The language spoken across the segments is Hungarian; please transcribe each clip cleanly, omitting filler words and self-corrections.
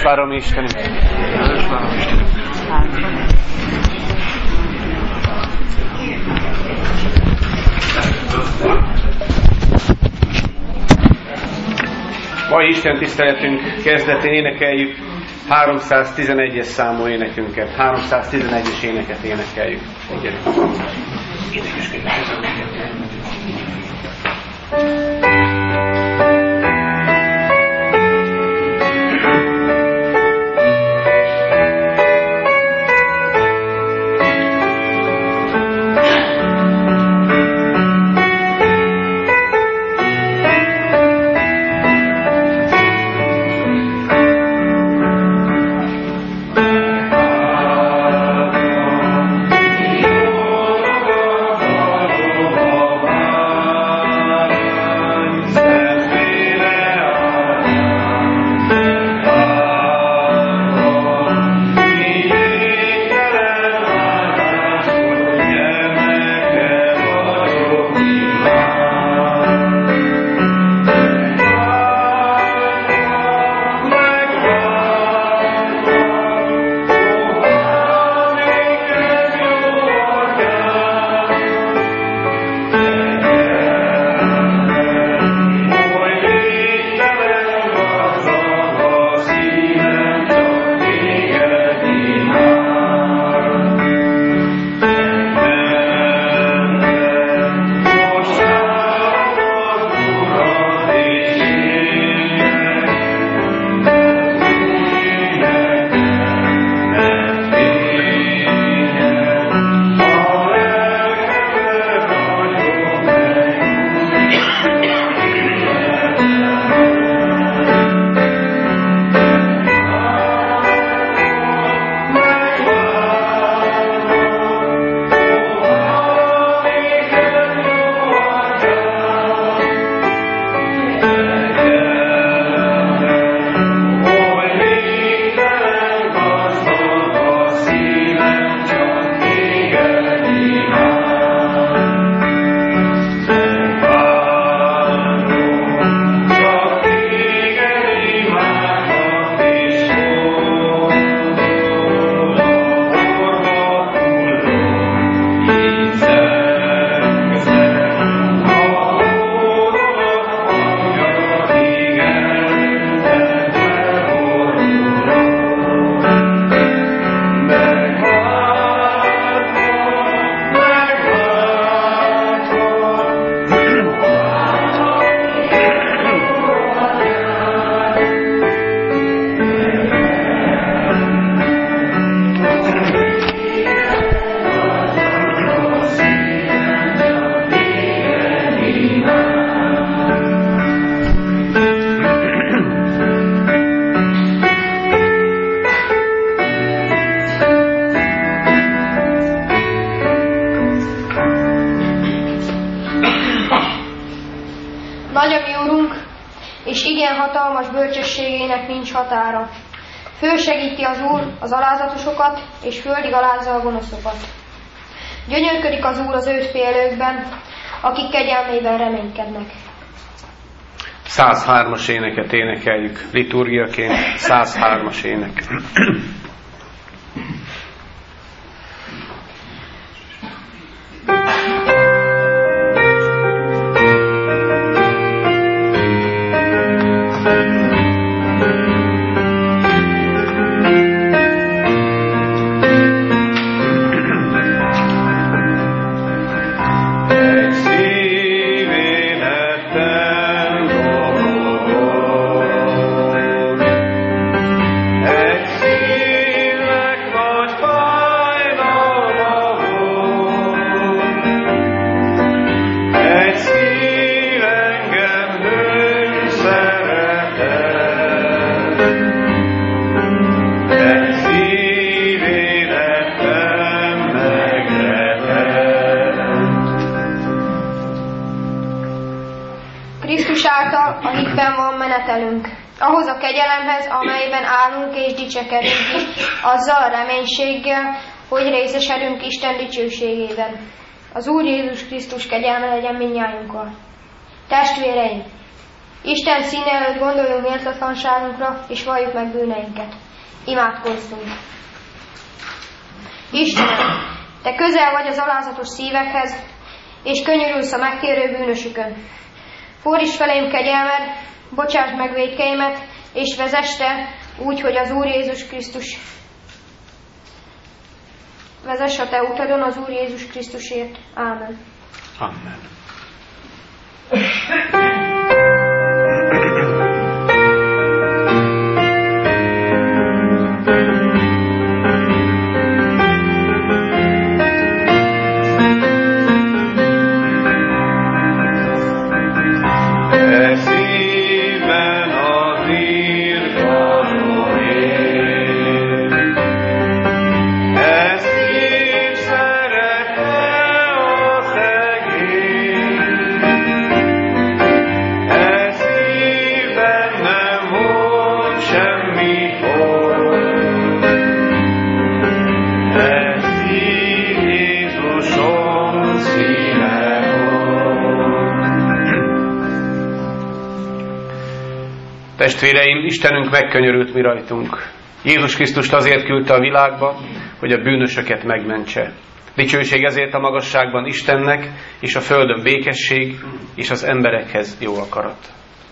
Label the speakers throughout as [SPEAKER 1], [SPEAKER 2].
[SPEAKER 1] várom Istenünk. Mai Isten tiszteletünk kezdetén énekeljük 311-es számú énekünket. 311-es éneket énekeljük. Gyerünk!
[SPEAKER 2] Hatalmas bölcsességének nincs határa. Fölsegíti az Úr az alázatosokat, és földig alázza a gonoszokat. Gyönyörködik az Úr az őt félőkben, akik kegyelmében reménykednek.
[SPEAKER 1] 103-as éneket énekeljük liturgiaként, 103-as ének.
[SPEAKER 2] által a hitben van menetelünk. Ahhoz a kegyelemhez, amelyben állunk és dicsekedünk is, azzal a reménységgel, hogy részesedünk Isten dicsőségében. Az Úr Jézus Krisztus kegyelme legyen mindnyájunkkal. Testvéreim, Isten színe előtt gondoljunk méltatlanságunkra, és valljuk meg bűneinket. Imádkozzunk! Istenem, Te közel vagy az alázatos szívekhez, és könyörülsz a megtérő bűnösükön. Fordíts felém kegyelmed, bocsásd meg vétkeimet, és vezess Te úgy, hogy az Úr Jézus Krisztus vezess a Te utadon az Úr Jézus Krisztusért. Ámen.
[SPEAKER 1] Amen. Testvéreim, Istenünk megkönyörült mi rajtunk. Jézus Krisztust azért küldte a világba, hogy a bűnösöket megmentse. Dicsőség ezért a magasságban Istennek, és a földön békesség, és az emberekhez jó akarat.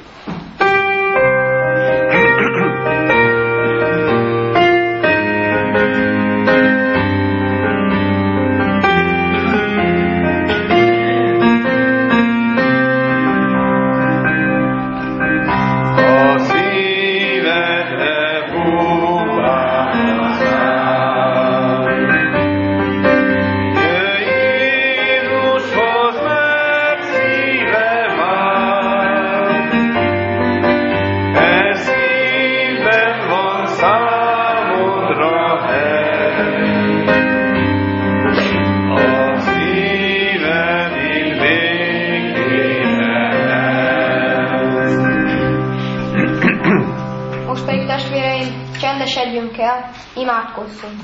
[SPEAKER 2] Csendesedjünk el, imádkozzunk.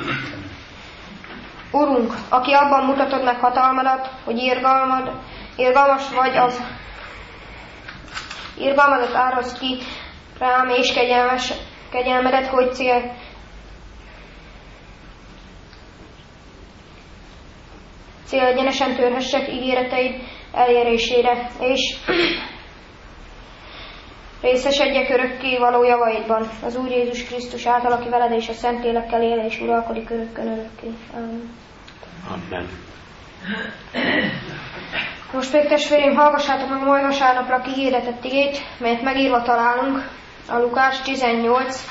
[SPEAKER 2] Urunk, aki abban mutatod meg hatalmadat, hogy irgalmas vagy, az irgalmadat árazd ki rám, és kegyelmedet, hogy célegyenesen törhessek ígéreteid elérésére, és részesedjek örökké való javaidban, az Úr Jézus Krisztus által, aki veled és a Szentlélekkel él és uralkodik örökkön örökké. Amen.
[SPEAKER 1] Amen.
[SPEAKER 2] Most pedig, testvéreim, hallgassátok meg a mai vasárnapra kihirdetett igét, melyet megírva találunk a Lukács 18.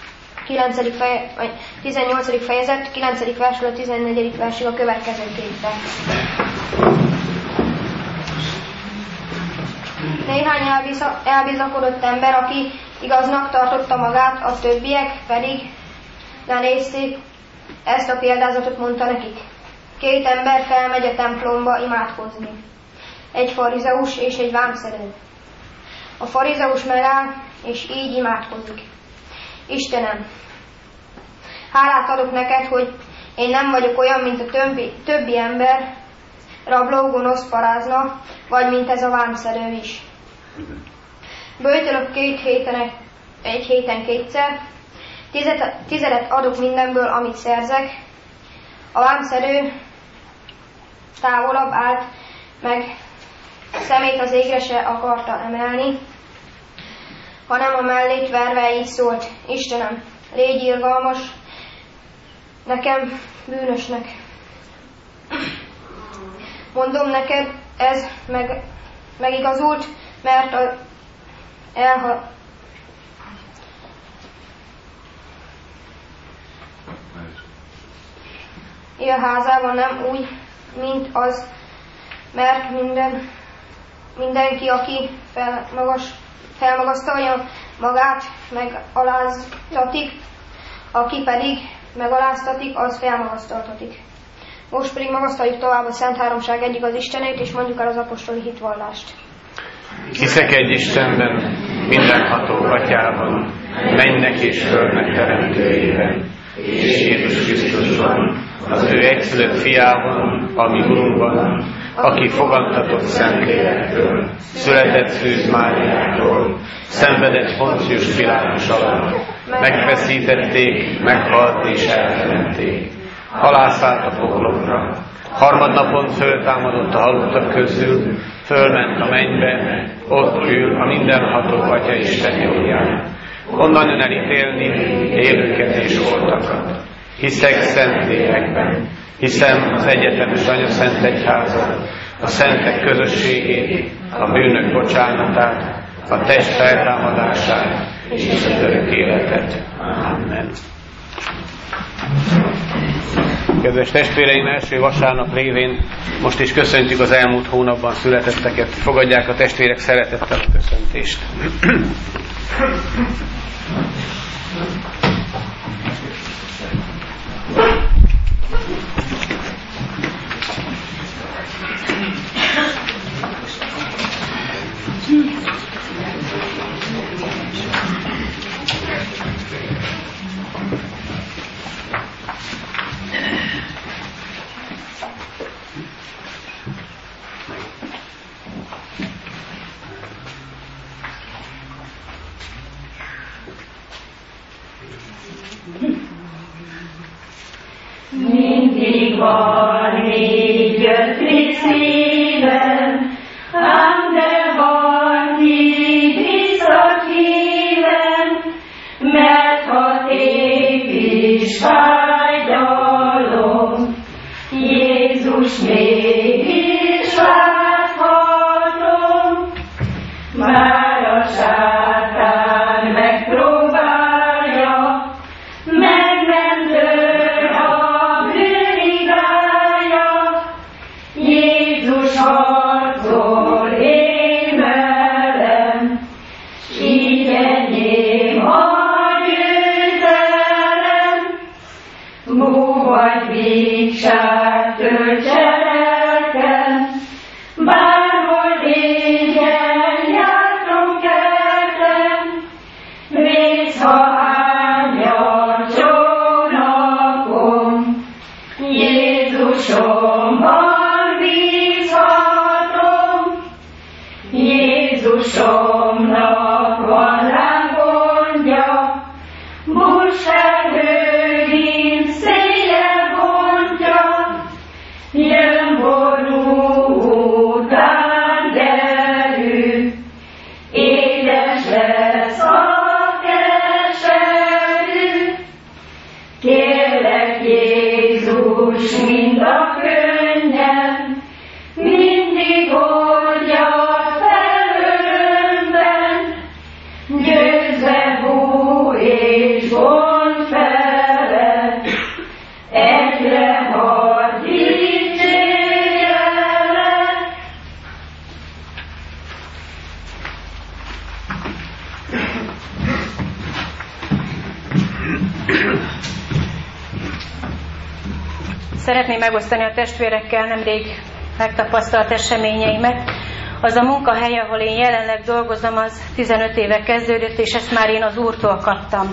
[SPEAKER 2] fejezet, 9. versről a 14. versig a következőképpen. Néhány elbizakodott ember, aki igaznak tartotta magát, a többiek pedig lenézték, ezt a példázatot mondta nekik. 2 ember felmegy a templomba imádkozni. Egy farizeus és egy vámszedő. A farizeus megáll, és így imádkozik. Istenem, hálát adok neked, hogy én nem vagyok olyan, mint a többi ember, rabló, gonosz, parázna, vagy mint ez a vámszedő is. Böjtölök 2 héten 2-szer, 10 adok mindenből, amit szerzek. A vámszedő távolabb állt, meg szemét az égre se akarta emelni, hanem a mellét verve így szólt: Istenem, légy irgalmas nekem, bűnösnek. Mondom neked, ez megigazult, mert élházában nem úgy, mint az, mert mindenki, aki felmagasztalja magát, megaláztatik, aki pedig megaláztatik, az felmagasztaltatik. Most pedig magasztaljuk tovább a Szent Háromság egyik az Istenét, és mondjuk el az apostoli hitvallást.
[SPEAKER 1] Hiszek egy Istenben, mindenható Atyában, mennek és földnek teremtőjében, és Jézus Krisztusban, az ő egyszülött fiában, a mi Urunkban, aki fogantatott Szentlélektől, született Szűz Máriától, szenvedett Poncius Pilátus alatt, megfeszítették, meghalt és eltemették. Halászállt a poklokra, harmadnapon föltámadott a halottak közül, fölment a mennybe, ott ül a mindenható Atya Isten jobbján. Onnan jön elítélni élőket és holtakat. Hiszek Szentlélekben, hiszem az egyetemes Anya-Szent Egyházat, a szentek közösségét, a bűnök bocsánatát, a test feltámadását és az örök életet. Amen. Kedves testvéreim, első vasárnap révén most is köszöntjük az elmúlt hónapban születetteket. Fogadják a testvérek szeretettel a köszöntést.
[SPEAKER 3] Mindig van négy ötli szívem, ám de van így visszakívem, mert ha tép is fájdalom, Jézus mégis láthatom, már a sátán megpróbálja, megmentő harcol én velem, így enyém a győzelem. Búvaj bígság töltse lelkem, bárhol égen jártom keltem, vész, ha árnyal csónakon, Jézusomban Jézusomnak van rám gondja, busságőrén széjjel bontja, jön ború után derű, édes lesz a keserű. Kérlek Jézus mind a könnyen, mindig oldja győzve bú és gond felett, egyre hadd dicsérjelek.
[SPEAKER 4] Szeretném megosztani a testvérekkel nemrég megtapasztalt eseményeimet. Az a munkahely, ahol én jelenleg dolgozom, az 15 éve kezdődött, és ezt már én az Úrtól kaptam.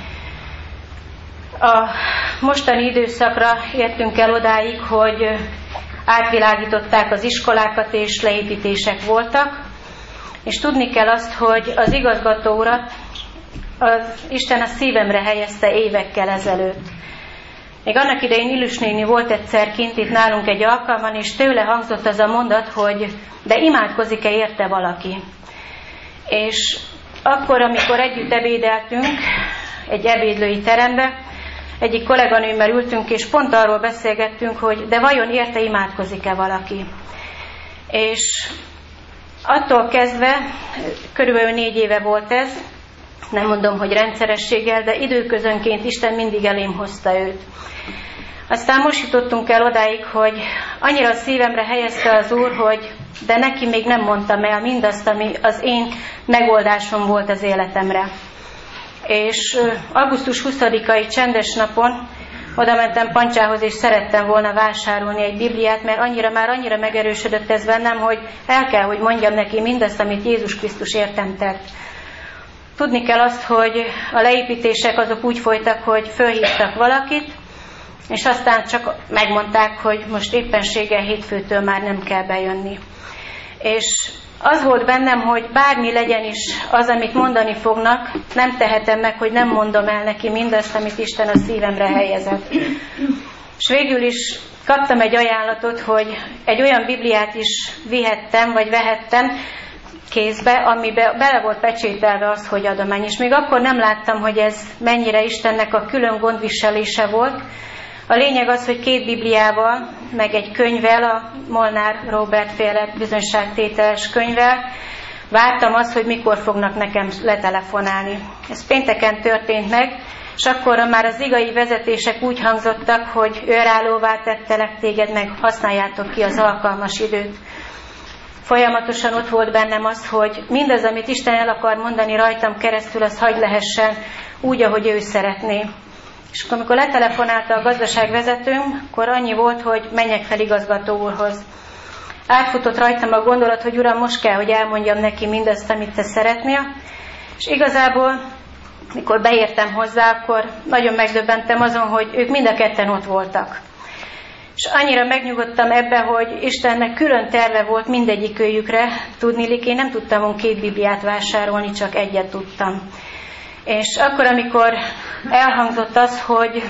[SPEAKER 4] A mostani időszakra értünk el odáig, hogy átvilágították az iskolákat, és leépítések voltak, és tudni kell azt, hogy az igazgató urat Isten a szívemre helyezte évekkel ezelőtt. Még annak idején Illus néni volt egyszer kint itt nálunk egy alkalman, és tőle hangzott az a mondat, hogy de imádkozik-e érte valaki? És akkor, amikor együtt ebédeltünk egy ebédlői terembe, egyik kolléganőmmel ültünk, és pont arról beszélgettünk, hogy de vajon érte imádkozik-e valaki? És attól kezdve, körülbelül 4 éve volt ez, nem mondom, hogy rendszerességgel, de időközönként Isten mindig elém hozta őt. Aztán most jutottunk el odáig, hogy annyira a szívemre helyezte az Úr, hogy de neki még nem mondtam el mindazt, ami az én megoldásom volt az életemre. És augusztus 20-ai csendes napon oda mentem Pancsához, és szerettem volna vásárolni egy Bibliát, mert annyira megerősödött ez bennem, hogy el kell, hogy mondjam neki mindazt, amit Jézus Krisztus értem tett. Tudni kell azt, hogy a leépítések azok úgy folytak, hogy fölhívtak valakit, és aztán csak megmondták, hogy most éppenséggel hétfőtől már nem kell bejönni. És az volt bennem, hogy bármi legyen is az, amit mondani fognak, nem tehetem meg, hogy nem mondom el neki mindazt, amit Isten a szívemre helyezett. És végül is kaptam egy ajánlatot, hogy egy olyan Bibliát is vehettem kézbe, amiben bele volt pecsételve az, hogy adomány. És még akkor nem láttam, hogy ez mennyire Istennek a külön gondviselése volt. A lényeg az, hogy 2 Bibliával, meg egy könyvvel, a Molnár Róbert féle bizonyságtételes könyvvel vártam azt, hogy mikor fognak nekem letelefonálni. Ez pénteken történt meg, és akkor már az igai vezetések úgy hangzottak, hogy őrállóvá tettelek téged, meg használjátok ki az alkalmas időt. Folyamatosan ott volt bennem az, hogy mindaz, amit Isten el akar mondani rajtam keresztül, az hagy lehessen úgy, ahogy ő szeretné. És akkor, amikor letelefonálta a gazdaságvezetőm, akkor annyi volt, hogy menjek fel igazgató úrhoz. Átfutott rajtam a gondolat, hogy uram, most kell, hogy elmondjam neki mindazt, amit te szeretnél. És igazából, mikor beértem hozzá, akkor nagyon megdöbbentem azon, hogy ők mind a ketten ott voltak. És annyira megnyugodtam ebbe, hogy Istennek külön terve volt mindegyik őjükre. Tudniillik, én nem tudtam 2 Bibliát vásárolni, csak egyet tudtam. És akkor, amikor elhangzott az, hogy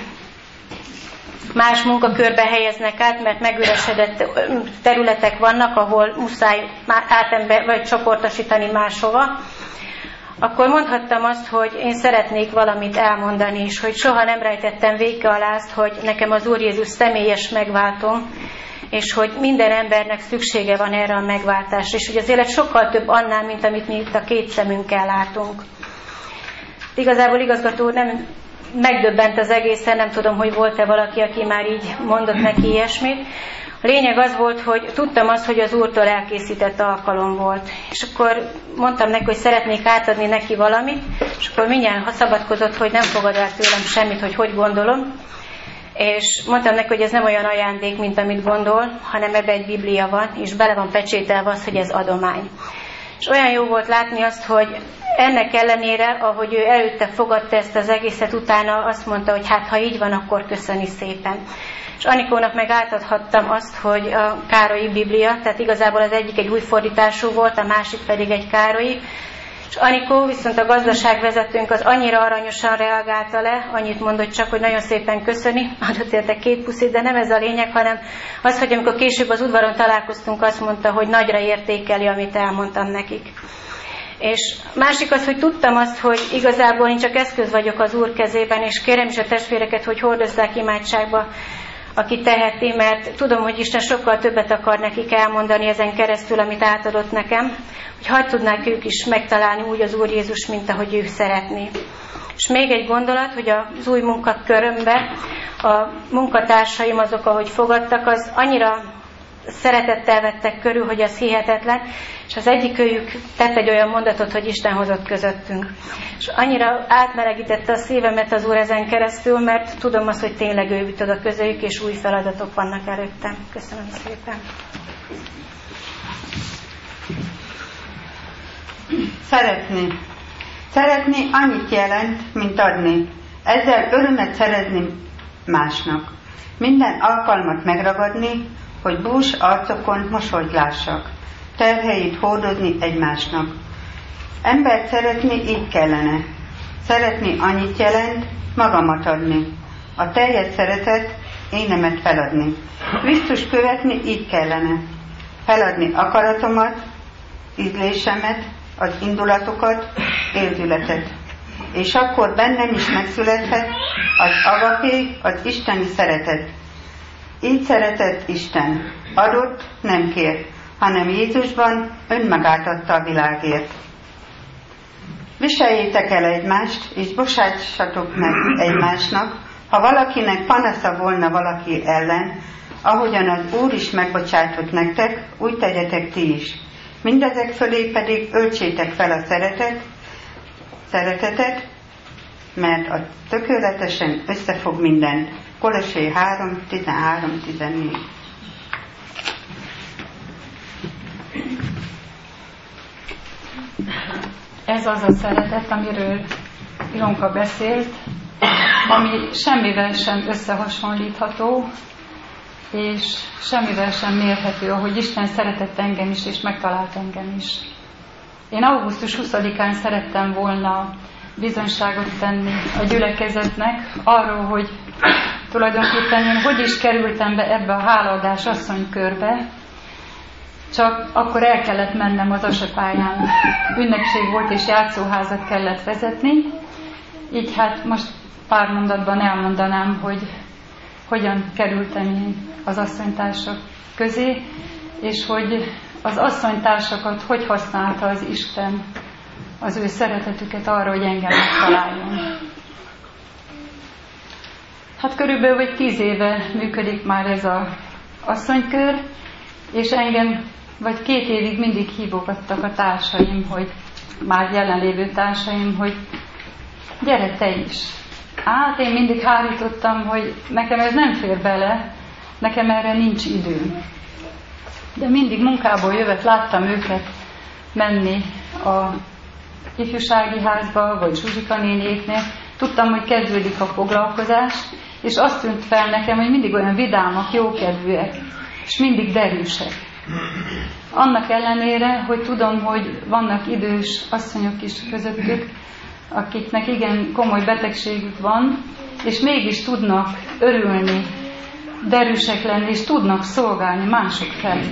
[SPEAKER 4] más munkakörbe helyeznek át, mert megüresedett területek vannak, ahol muszáj vagy csoportosítani máshova, akkor mondhattam azt, hogy én szeretnék valamit elmondani, és hogy soha nem rejtettem véke alá azt, hogy nekem az Úr Jézus személyes megváltom, és hogy minden embernek szüksége van erre a megváltásra, és hogy az élet sokkal több annál, mint amit mi itt a 2 szemünkkel látunk. Igazából igazgató úr nem megdöbbent az egészen, nem tudom, hogy volt-e valaki, aki már így mondott neki ilyesmit. A lényeg az volt, hogy tudtam azt, hogy az Úrtól elkészített alkalom volt. És akkor mondtam neki, hogy szeretnék átadni neki valamit, és akkor mindjárt szabadkozott, hogy nem fogad el tőlem semmit, hogy gondolom. És mondtam neki, hogy ez nem olyan ajándék, mint amit gondol, hanem ebbe egy Biblia van, és bele van pecsételve az, hogy ez adomány. És olyan jó volt látni azt, hogy ennek ellenére, ahogy ő előtte fogadta ezt az egészet, utána azt mondta, hogy hát ha így van, akkor köszöni szépen. És Anikónak meg átadhattam azt, hogy a Károlyi Biblia, tehát igazából az egyik egy új fordítású volt, a másik pedig egy Károlyi. És Anikó, viszont a gazdaságvezetőnk az annyira aranyosan reagálta le, annyit mondott csak, hogy nagyon szépen köszöni, adott érte 2 puszit, de nem ez a lényeg, hanem az, hogy amikor később az udvaron találkoztunk, azt mondta, hogy nagyra értékeli, amit elmondtam nekik. És másik az, hogy tudtam azt, hogy igazából én csak eszköz vagyok az Úr kezében, és kérem is a testvéreket, hogy hordozzák imádságba, aki teheti, mert tudom, hogy Isten sokkal többet akar nekik elmondani ezen keresztül, amit átadott nekem, hogy hadd tudnák ők is megtalálni úgy az Úr Jézus, mint ahogy ők szeretné. És még egy gondolat, hogy az új munkakörömbe a munkatársaim azok, ahogy fogadtak, az annyira szeretettel vettek körül, hogy az hihetetlen, és az egyik őjük tett egy olyan mondatot, hogy Isten hozott közöttünk. És annyira átmelegítette a szívemet az Úr ezen keresztül, mert tudom azt, hogy tényleg ő vitt oda közöljük, és új feladatok vannak előttem. Köszönöm szépen.
[SPEAKER 5] Szeretni annyit jelent, mint adni. Ezzel örömet szerezni másnak. Minden alkalmat megragadni, hogy bús arcokon mosolyt lássak. Terheit hordozni egymásnak. Embert szeretni így kellene. Szeretni annyit jelent, magamat adni. A teljes szeretet, énemet feladni. Krisztus követni így kellene. Feladni akaratomat, ízlésemet, az indulatokat, érzületet. És akkor bennem is megszülethet az agapé, az isteni szeretet. Így szeretett Isten. Adott, nem kért, hanem Jézusban önmagát adta a világért. Viseljétek el egymást, és bocsássatok meg egymásnak, ha valakinek panasza volna valaki ellen, ahogyan az Úr is megbocsátott nektek, úgy tegyetek ti is. Mindezek fölé pedig öltsétek fel a szeretetet, mert a tökéletesen összefog mindent. Kolossé 3, 13-14.
[SPEAKER 6] Ez az a szeretet, amiről Ilonka beszélt, ami semmivel sem összehasonlítható, és semmivel sem mérhető, ahogy Isten szeretett engem is, és megtalált engem is. Én augusztus 20-án szerettem volna bizonyságot tenni a gyülekezetnek arról, hogy tulajdonképpen én hogy is kerültem be ebbe a hálaadás asszonykörbe, csak akkor el kellett mennem az asepályán. Ünnepség volt, és játszóházat kellett vezetni, így hát most pár mondatban elmondanám, hogy hogyan kerültem én az asszonytársak közé, és hogy az asszonytársakat hogy használta az Isten az ő szeretetüket arra, hogy engem megtaláljon. Hát körülbelül vagy 10 éve működik már ez az asszonykör, és engem vagy 2 évig mindig hívogattak a társaim, hogy már jelenlévő társaim, hogy gyere te is. Hát én mindig hárítottam, hogy nekem ez nem fér bele, nekem erre nincs időm. De mindig munkából jövet, láttam őket menni a ifjúsági házba, vagy Zsuzsika néniéknél. Tudtam, hogy kezdődik a foglalkozás, és azt tűnt fel nekem, hogy mindig olyan vidámak, jókedvűek, és mindig derűsek. Annak ellenére, hogy tudom, hogy vannak idős asszonyok is közöttük, akiknek igen komoly betegségük van, és mégis tudnak örülni, derűsek lenni, és tudnak szolgálni mások felé.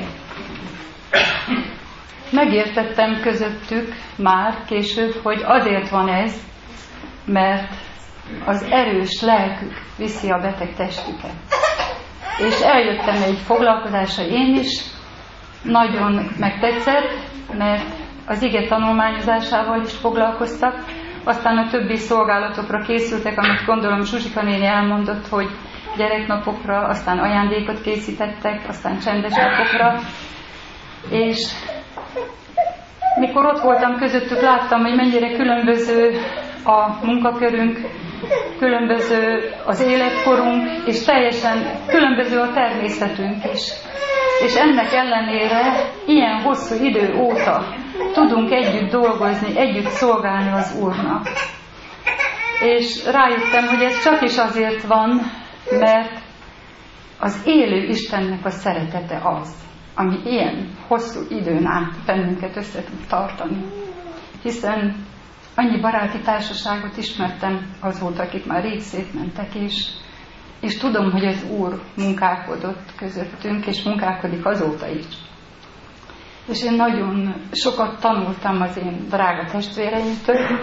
[SPEAKER 6] Megértettem közöttük már később, hogy azért van ez, mert az erős lelkük viszi a beteg testüket. És eljöttem egy foglalkozásra én is, nagyon megtetszett, mert az ige tanulmányozásával is foglalkoztak, aztán a többi szolgálatokra készültek, amit gondolom Zsuzsika néni elmondott, hogy gyereknapokra, aztán ajándékot készítettek, aztán csendes napokra, és mikor ott voltam közöttük, láttam, hogy mennyire különböző a munkakörünk, különböző az életkorunk, és teljesen különböző a természetünk is. És ennek ellenére ilyen hosszú idő óta tudunk együtt dolgozni, együtt szolgálni az Úrnak. És rájöttem, hogy ez csak is azért van, mert az élő Istennek a szeretete az, ami ilyen hosszú időn át bennünket össze tud tartani. Hiszen annyi baráti társaságot ismertem azóta, akik már rég szétmentek, és tudom, hogy az Úr munkálkodott közöttünk, és munkálkodik azóta is. És én nagyon sokat tanultam az én drága testvéreimtől.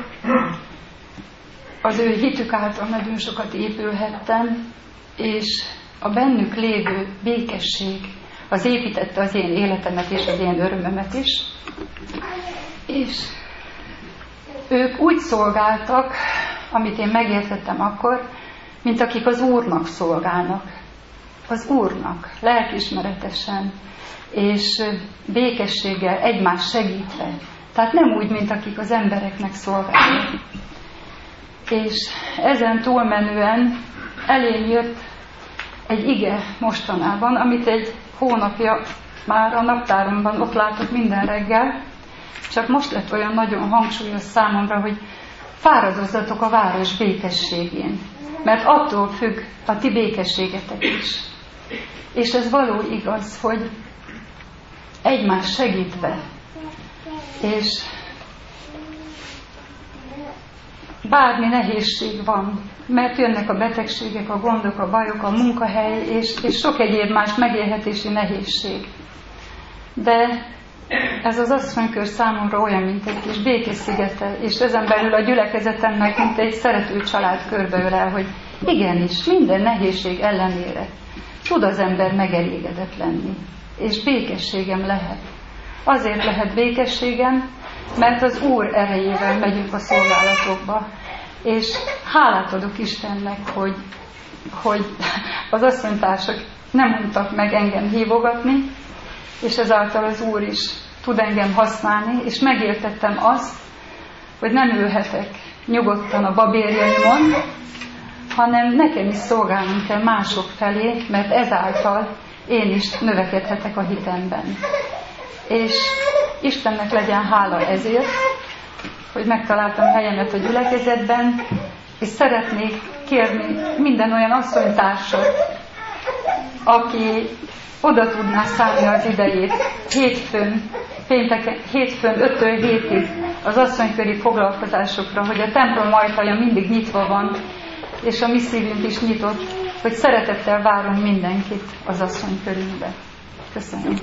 [SPEAKER 6] Az ő hitük által nagyon sokat épülhettem, és a bennük lévő békesség az építette az én életemet és az én örömömet is. És ők úgy szolgáltak, amit én megértettem akkor, mint akik az Úrnak szolgálnak. Az Úrnak, lelkiismeretesen és békességgel, egymást segítve. Tehát nem úgy, mint akik az embereknek szolgálnak. És ezen túlmenően elém jött egy ige mostanában, amit egy hónapja már a naptáromban ott látok minden reggel, csak most lett olyan nagyon hangsúlyos számomra, hogy fáradozzatok a város békességén, mert attól függ a ti békességetek is. És ez való igaz, hogy egymás segítve, és bármi nehézség van, mert jönnek a betegségek, a gondok, a bajok, a munkahely, és sok egyéb más megélhetési nehézség. De ez az asszonykör számomra olyan, mint egy kis békészigete, és ezen belül a gyülekezetemnek, mint egy szerető család körbeölel, hogy igenis, minden nehézség ellenére tud az ember megelégedett lenni, és békességem lehet. Azért lehet békességem, mert az Úr erejével megyünk a szolgálatokba, és hálát adok Istennek, hogy az asszonytársak nem untak meg engem hívogatni, és ezáltal az Úr is tud engem használni, és megértettem azt, hogy nem ülhetek nyugodtan a babérjaimon, hanem nekem is szolgálnom kell mások felé, mert ezáltal én is növekedhetek a hitemben. És Istennek legyen hála ezért, hogy megtaláltam helyemet a gyülekezetben, és szeretnék kérni minden olyan asszonytársat, aki oda tudná szállni az idejét hétfőn 5-től 7-ig az asszonyköri foglalkozásokra, hogy a templom ajtaja mindig nyitva van, és a mi szívünk is nyitott, hogy szeretettel várunk mindenkit az asszonykörünkbe. Köszönöm.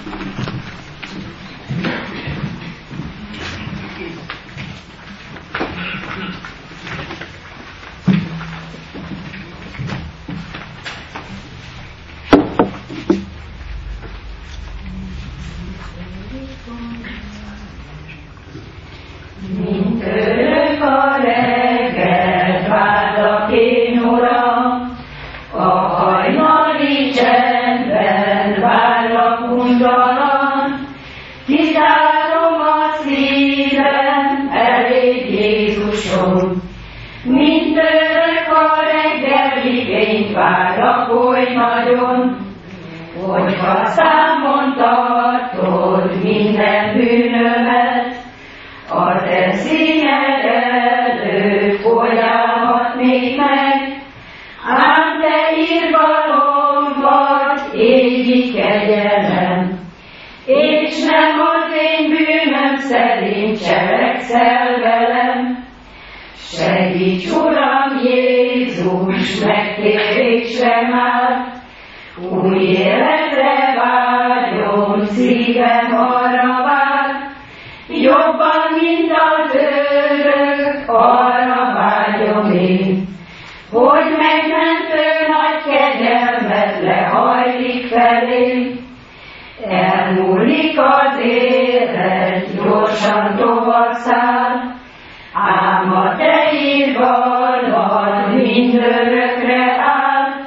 [SPEAKER 3] Mint örök a reggelt várlak én, Uram, a hajnali csendben várlak untalan, kizárom a szívem elég Jézusom. Mint örök a reggeli fényt várlak oly nagyon, hogyha számon tartod minden bűnömet, a te színed előtt folyálhatnék meg, ám te irgalom vagy, égi kegyelem, és nem az én bűnöm szerint cselekszel velem. Segíts, Uram Jézus, megtérésre már, új életre vágyom, szívem arra vár, jobban, mint az örök, arra vágyom én, hogy megmentő nagy kegyelmet lehajlik felém. Elmúlik az élet, gyorsan tovább száll, ám a te irgalmad mindörökre áll.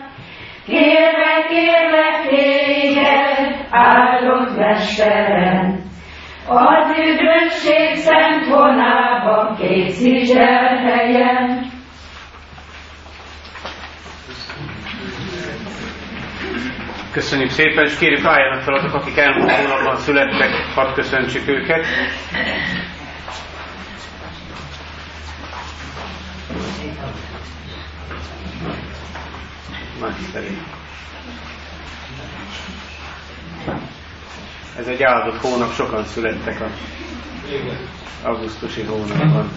[SPEAKER 3] Kérlek téged, áldott Mesterem, az üdvösség szent vonában készíts el helyen.
[SPEAKER 1] Köszönjük szépen, és kérjük, álljanak fel azok, akik elmúlt hónapban születtek, hadd köszöntsük őket. Nagyszerű. Ez egy áldott hónap, sokan születtek az augusztusi hónapban.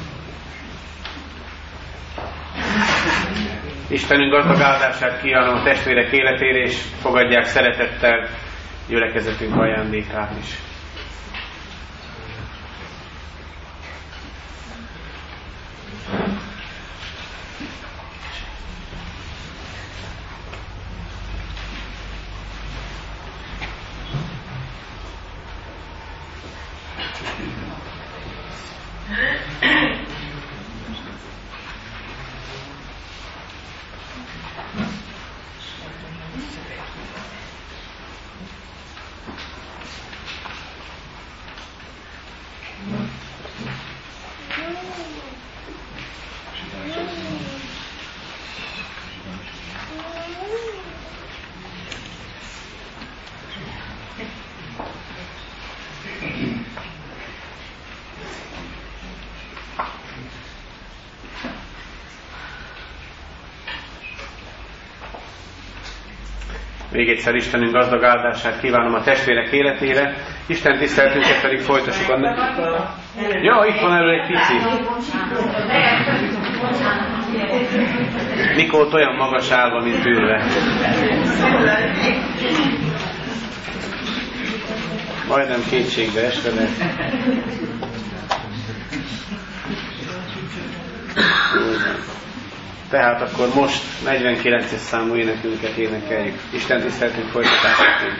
[SPEAKER 1] Istenünk gazdag áldását kívánom a testvérek életére, és fogadják szeretettel gyülekezetünk ajándékát is. Még egyszer Istenünk gazdag áldását kívánom a testvérek életére, Isten tiszteltünket pedig folytassuk annak. Ja, itt van elő egy pici. Nikót olyan magas állva, mint ülve. Majdnem kétségbe esve, de... Tehát akkor most 49-es számú énekünket énekeljük. Isten tiszteltünk folytatásaként.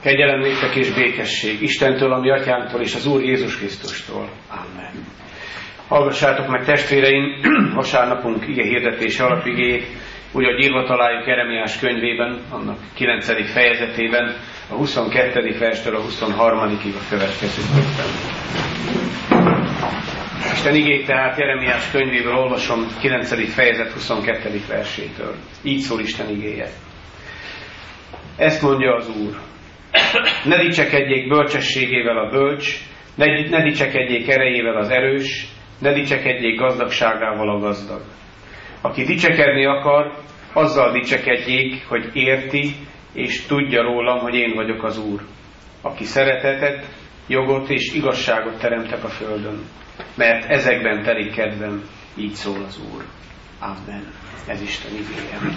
[SPEAKER 1] Kegyelem néktek és békesség Istentől, a mi atyánktól és az Úr Jézus Krisztustól. Amen. Hallgassátok meg, testvéreim, vasárnapunk ige hirdetése alapigéjét, úgy, ahogy írva találjuk Jeremiás könyvében, annak 9. fejezetében, a 22. verstől a 23-ig a következőkben. Isten igéjét tehát Jeremiás könyvéből olvasom, 9. fejezet 22. versétől. Így szól Isten igéje. Ezt mondja az Úr: ne dicsekedjék bölcsességével a bölcs, ne dicsekedjék erejével az erős, ne dicsekedjék gazdagságával a gazdag. Aki dicsekedni akar, azzal dicsekedjék, hogy érti és tudja rólam, hogy én vagyok az Úr, aki szeretetet, jogot és igazságot teremtek a földön, mert ezekben telik kedvem, így szól az Úr. Amen. Ez Isten igéje.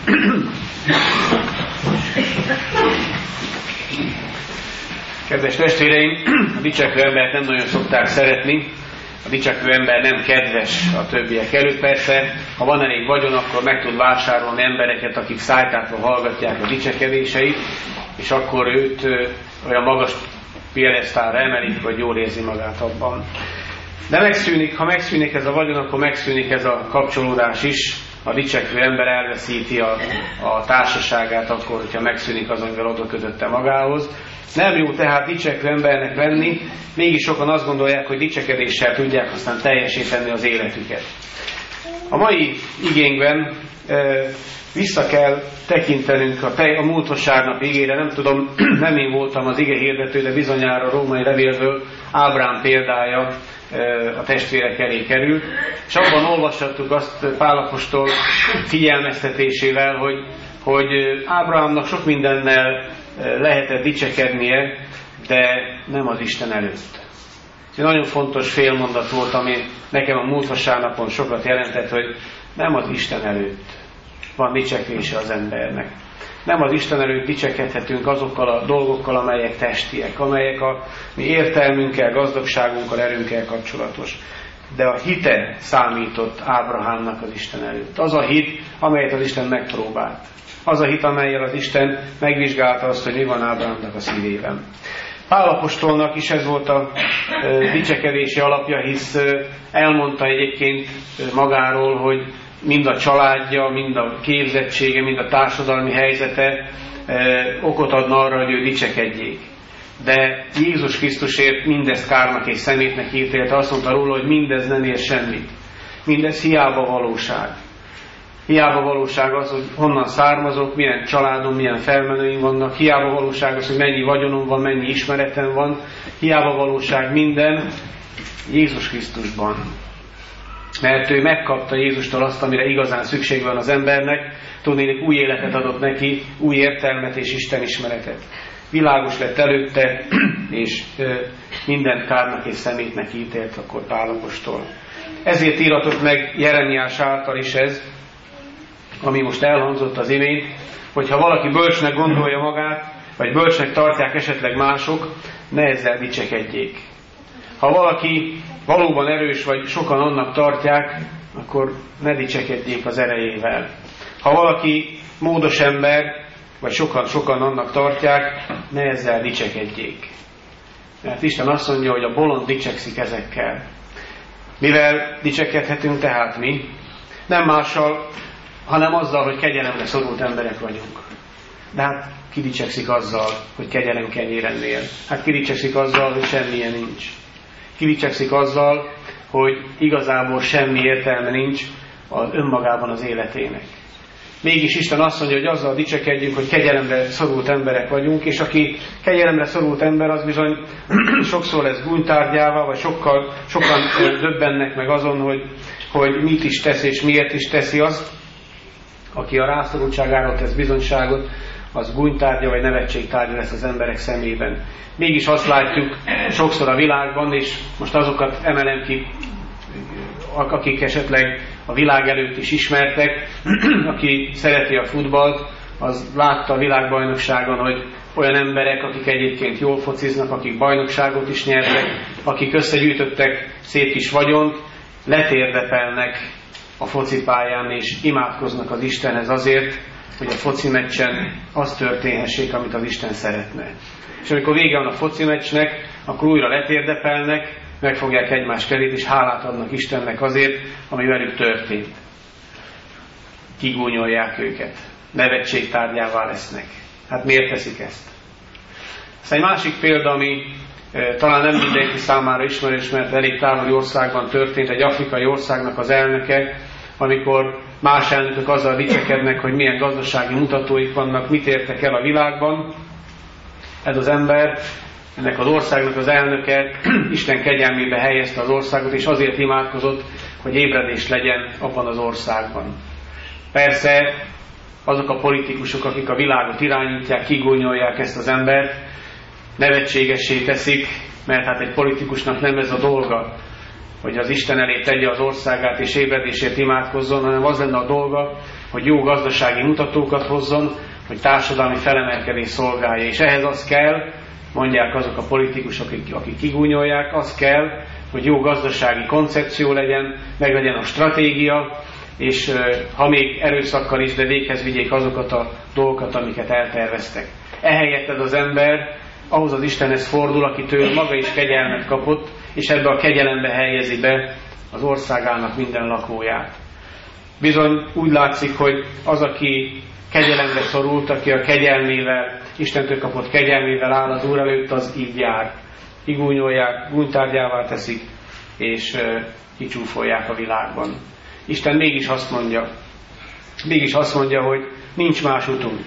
[SPEAKER 1] Kedves testvéreim, a dicsekvő embert nem nagyon szokták szeretni. A dicsekvő ember nem kedves a többiek előtt. Persze, ha van elég vagyon, akkor meg tud vásárolni embereket, akik szájtátva hallgatják a dicsekedéseit, és akkor őt olyan magas piedesztálra emelik, hogy jól érzi magát abban. De megszűnik, ha megszűnik ez a vagyon, akkor megszűnik ez a kapcsolódás is. A dicsekvő ember elveszíti a társaságát akkor, hogyha megszűnik az, amivel oda kötötte magához. Nem jó tehát dicsekvő embernek lenni, mégis sokan azt gondolják, hogy dicsekedéssel tudják aztán teljesíteni az életüket. A mai igénkben vissza kell tekintenünk a múlt vasárnap igére. Nem tudom, nem én voltam az ige hirdető, de bizonyára a római levélből Ábrám példája a testvérek elé került, és abban olvashattuk azt Pál apostol figyelmeztetésével, hogy Ábrahámnak sok mindennel lehetett dicsekednie, de nem az Isten előtt. Ez egy nagyon fontos félmondat volt, ami nekem a múlt vasárnapon sokat jelentett, hogy nem az Isten előtt van dicsekvése az embernek. Nem az Isten előtt dicsekedhetünk azokkal a dolgokkal, amelyek testiek, amelyek a mi értelmünkkel, gazdagságunkkal, erőnkkel kapcsolatos. De a hite számított Ábrahámnak az Isten előtt. Az a hit, amelyet az Isten megpróbált. Az a hit, amellyel az Isten megvizsgálta azt, hogy mi van Ábrahámnak a szívében. Pál apostolnak is ez volt a dicsekedési alapja, hisz elmondta egyébként magáról, hogy mind a családja, mind a képzettsége, mind a társadalmi helyzete okot adna arra, hogy ő dicsekedjék. De Jézus Krisztusért mindezt kárnak és szemétnek ítélte, azt mondta róla, hogy mindez nem ér semmit. Mindez hiába valóság. Hiába valóság az, hogy honnan származok, milyen családom, milyen felmenőim vannak. Hiába valóság az, hogy mennyi vagyonom van, mennyi ismeretem van. Hiába valóság minden Jézus Krisztusban. Mert ő megkapta Jézustól azt, amire igazán szükség van az embernek. Tudnék, új életet adott neki, új értelmet és Isten ismeretet. Világos lett előtte, és mindent kárnak és szemétnek ítélt akkor Pál apostol. Ezért íratott meg Jeremiás által is ez, ami most elhangzott az imént, hogyha valaki bölcsnek gondolja magát, vagy bölcsnek tartják esetleg mások, ne ezzel dicsekedjék. Ha valaki valóban erős, vagy sokan annak tartják, akkor ne dicsekedjék az erejével. Ha valaki módos ember, vagy sokan annak tartják, ne ezzel dicsekedjék. Mert Isten azt mondja, hogy a bolond dicsekszik ezekkel. Mivel dicsekedhetünk tehát mi? Nem mással, hanem azzal, hogy kegyelemre szorult emberek vagyunk. De hát ki dicsekszik azzal, hogy kegyelem kenyéren él? Hát ki dicsekszik azzal, hogy semmilyen nincs? Ki dicsekszik azzal, hogy igazából semmi értelme nincs az önmagában az életének? Mégis Isten azt mondja, hogy azzal dicsekedjünk, hogy kegyelemre szorult emberek vagyunk, és aki kegyelemre szorult ember, az bizony sokszor lesz gúnytárgyává, vagy sokan döbbennek meg azon, hogy mit is tesz és miért is teszi azt. Aki a rászorultságáról tesz bizonyságot, az gúnytárgya vagy nevetségtárgya lesz az emberek szemében. Mégis azt látjuk sokszor a világban, és most azokat emelem ki, akik esetleg a világ előtt is ismertek, aki szereti a futballt, az látta a világbajnokságon, hogy olyan emberek, akik egyébként jól fociznak, akik bajnokságot is nyertek, akik összegyűjtöttek szép kis vagyont, letérdepelnek a focipályán, és imádkoznak az Istenhez azért, hogy a foci meccsen az történhessék, amit az Isten szeretne. és amikor vége van a foci meccsnek, akkor újra letérdepelnek, megfogják egymás kezét, és hálát adnak Istennek azért, ami velük történt. Kigúnyolják őket. Nevetség tárgyává lesznek. Hát miért teszik ezt? Aztán egy másik példa, ami talán nem mindenki számára ismerős, mert elég távoli országban történt, egy afrikai országnak az elnöke, amikor más elnökök azzal dicsekednek, hogy milyen gazdasági mutatóik vannak, mit értek el a világban. Ez az ember, ennek az országnak az elnöke Isten kegyelmébe helyezte az országot, és azért imádkozott, hogy ébredés legyen abban az országban. Persze azok a politikusok, akik a világot irányítják, kigúnyolják ezt az embert, nevetségessé teszik, mert hát egy politikusnak nem ez a dolga, hogy az Isten elé tegye az országát és ébredésért imádkozzon, hanem az lenne a dolga, hogy jó gazdasági mutatókat hozzon, hogy társadalmi felemelkedés szolgálja. És ehhez az kell, mondják azok a politikusok, akik kigúnyolják, az kell, hogy jó gazdasági koncepció legyen, meg legyen a stratégia, és ha még erőszakkal is, de véghez vigyék azokat a dolgokat, amiket elterveztek. Ehelyett ez az ember ahhoz az Istenhez fordul, akitől maga is kegyelmet kapott, és ebbe a kegyelembe helyezi be az országának minden lakóját. Bizony úgy látszik, hogy az, aki kegyelemre szorult, aki a kegyelmével, Istentől kapott kegyelmével áll az Úr előtt, az így jár. Kigúnyolják, gúnytárgyává teszik, és kicsúfolják a világban. Isten mégis azt mondja, hogy nincs más utunk.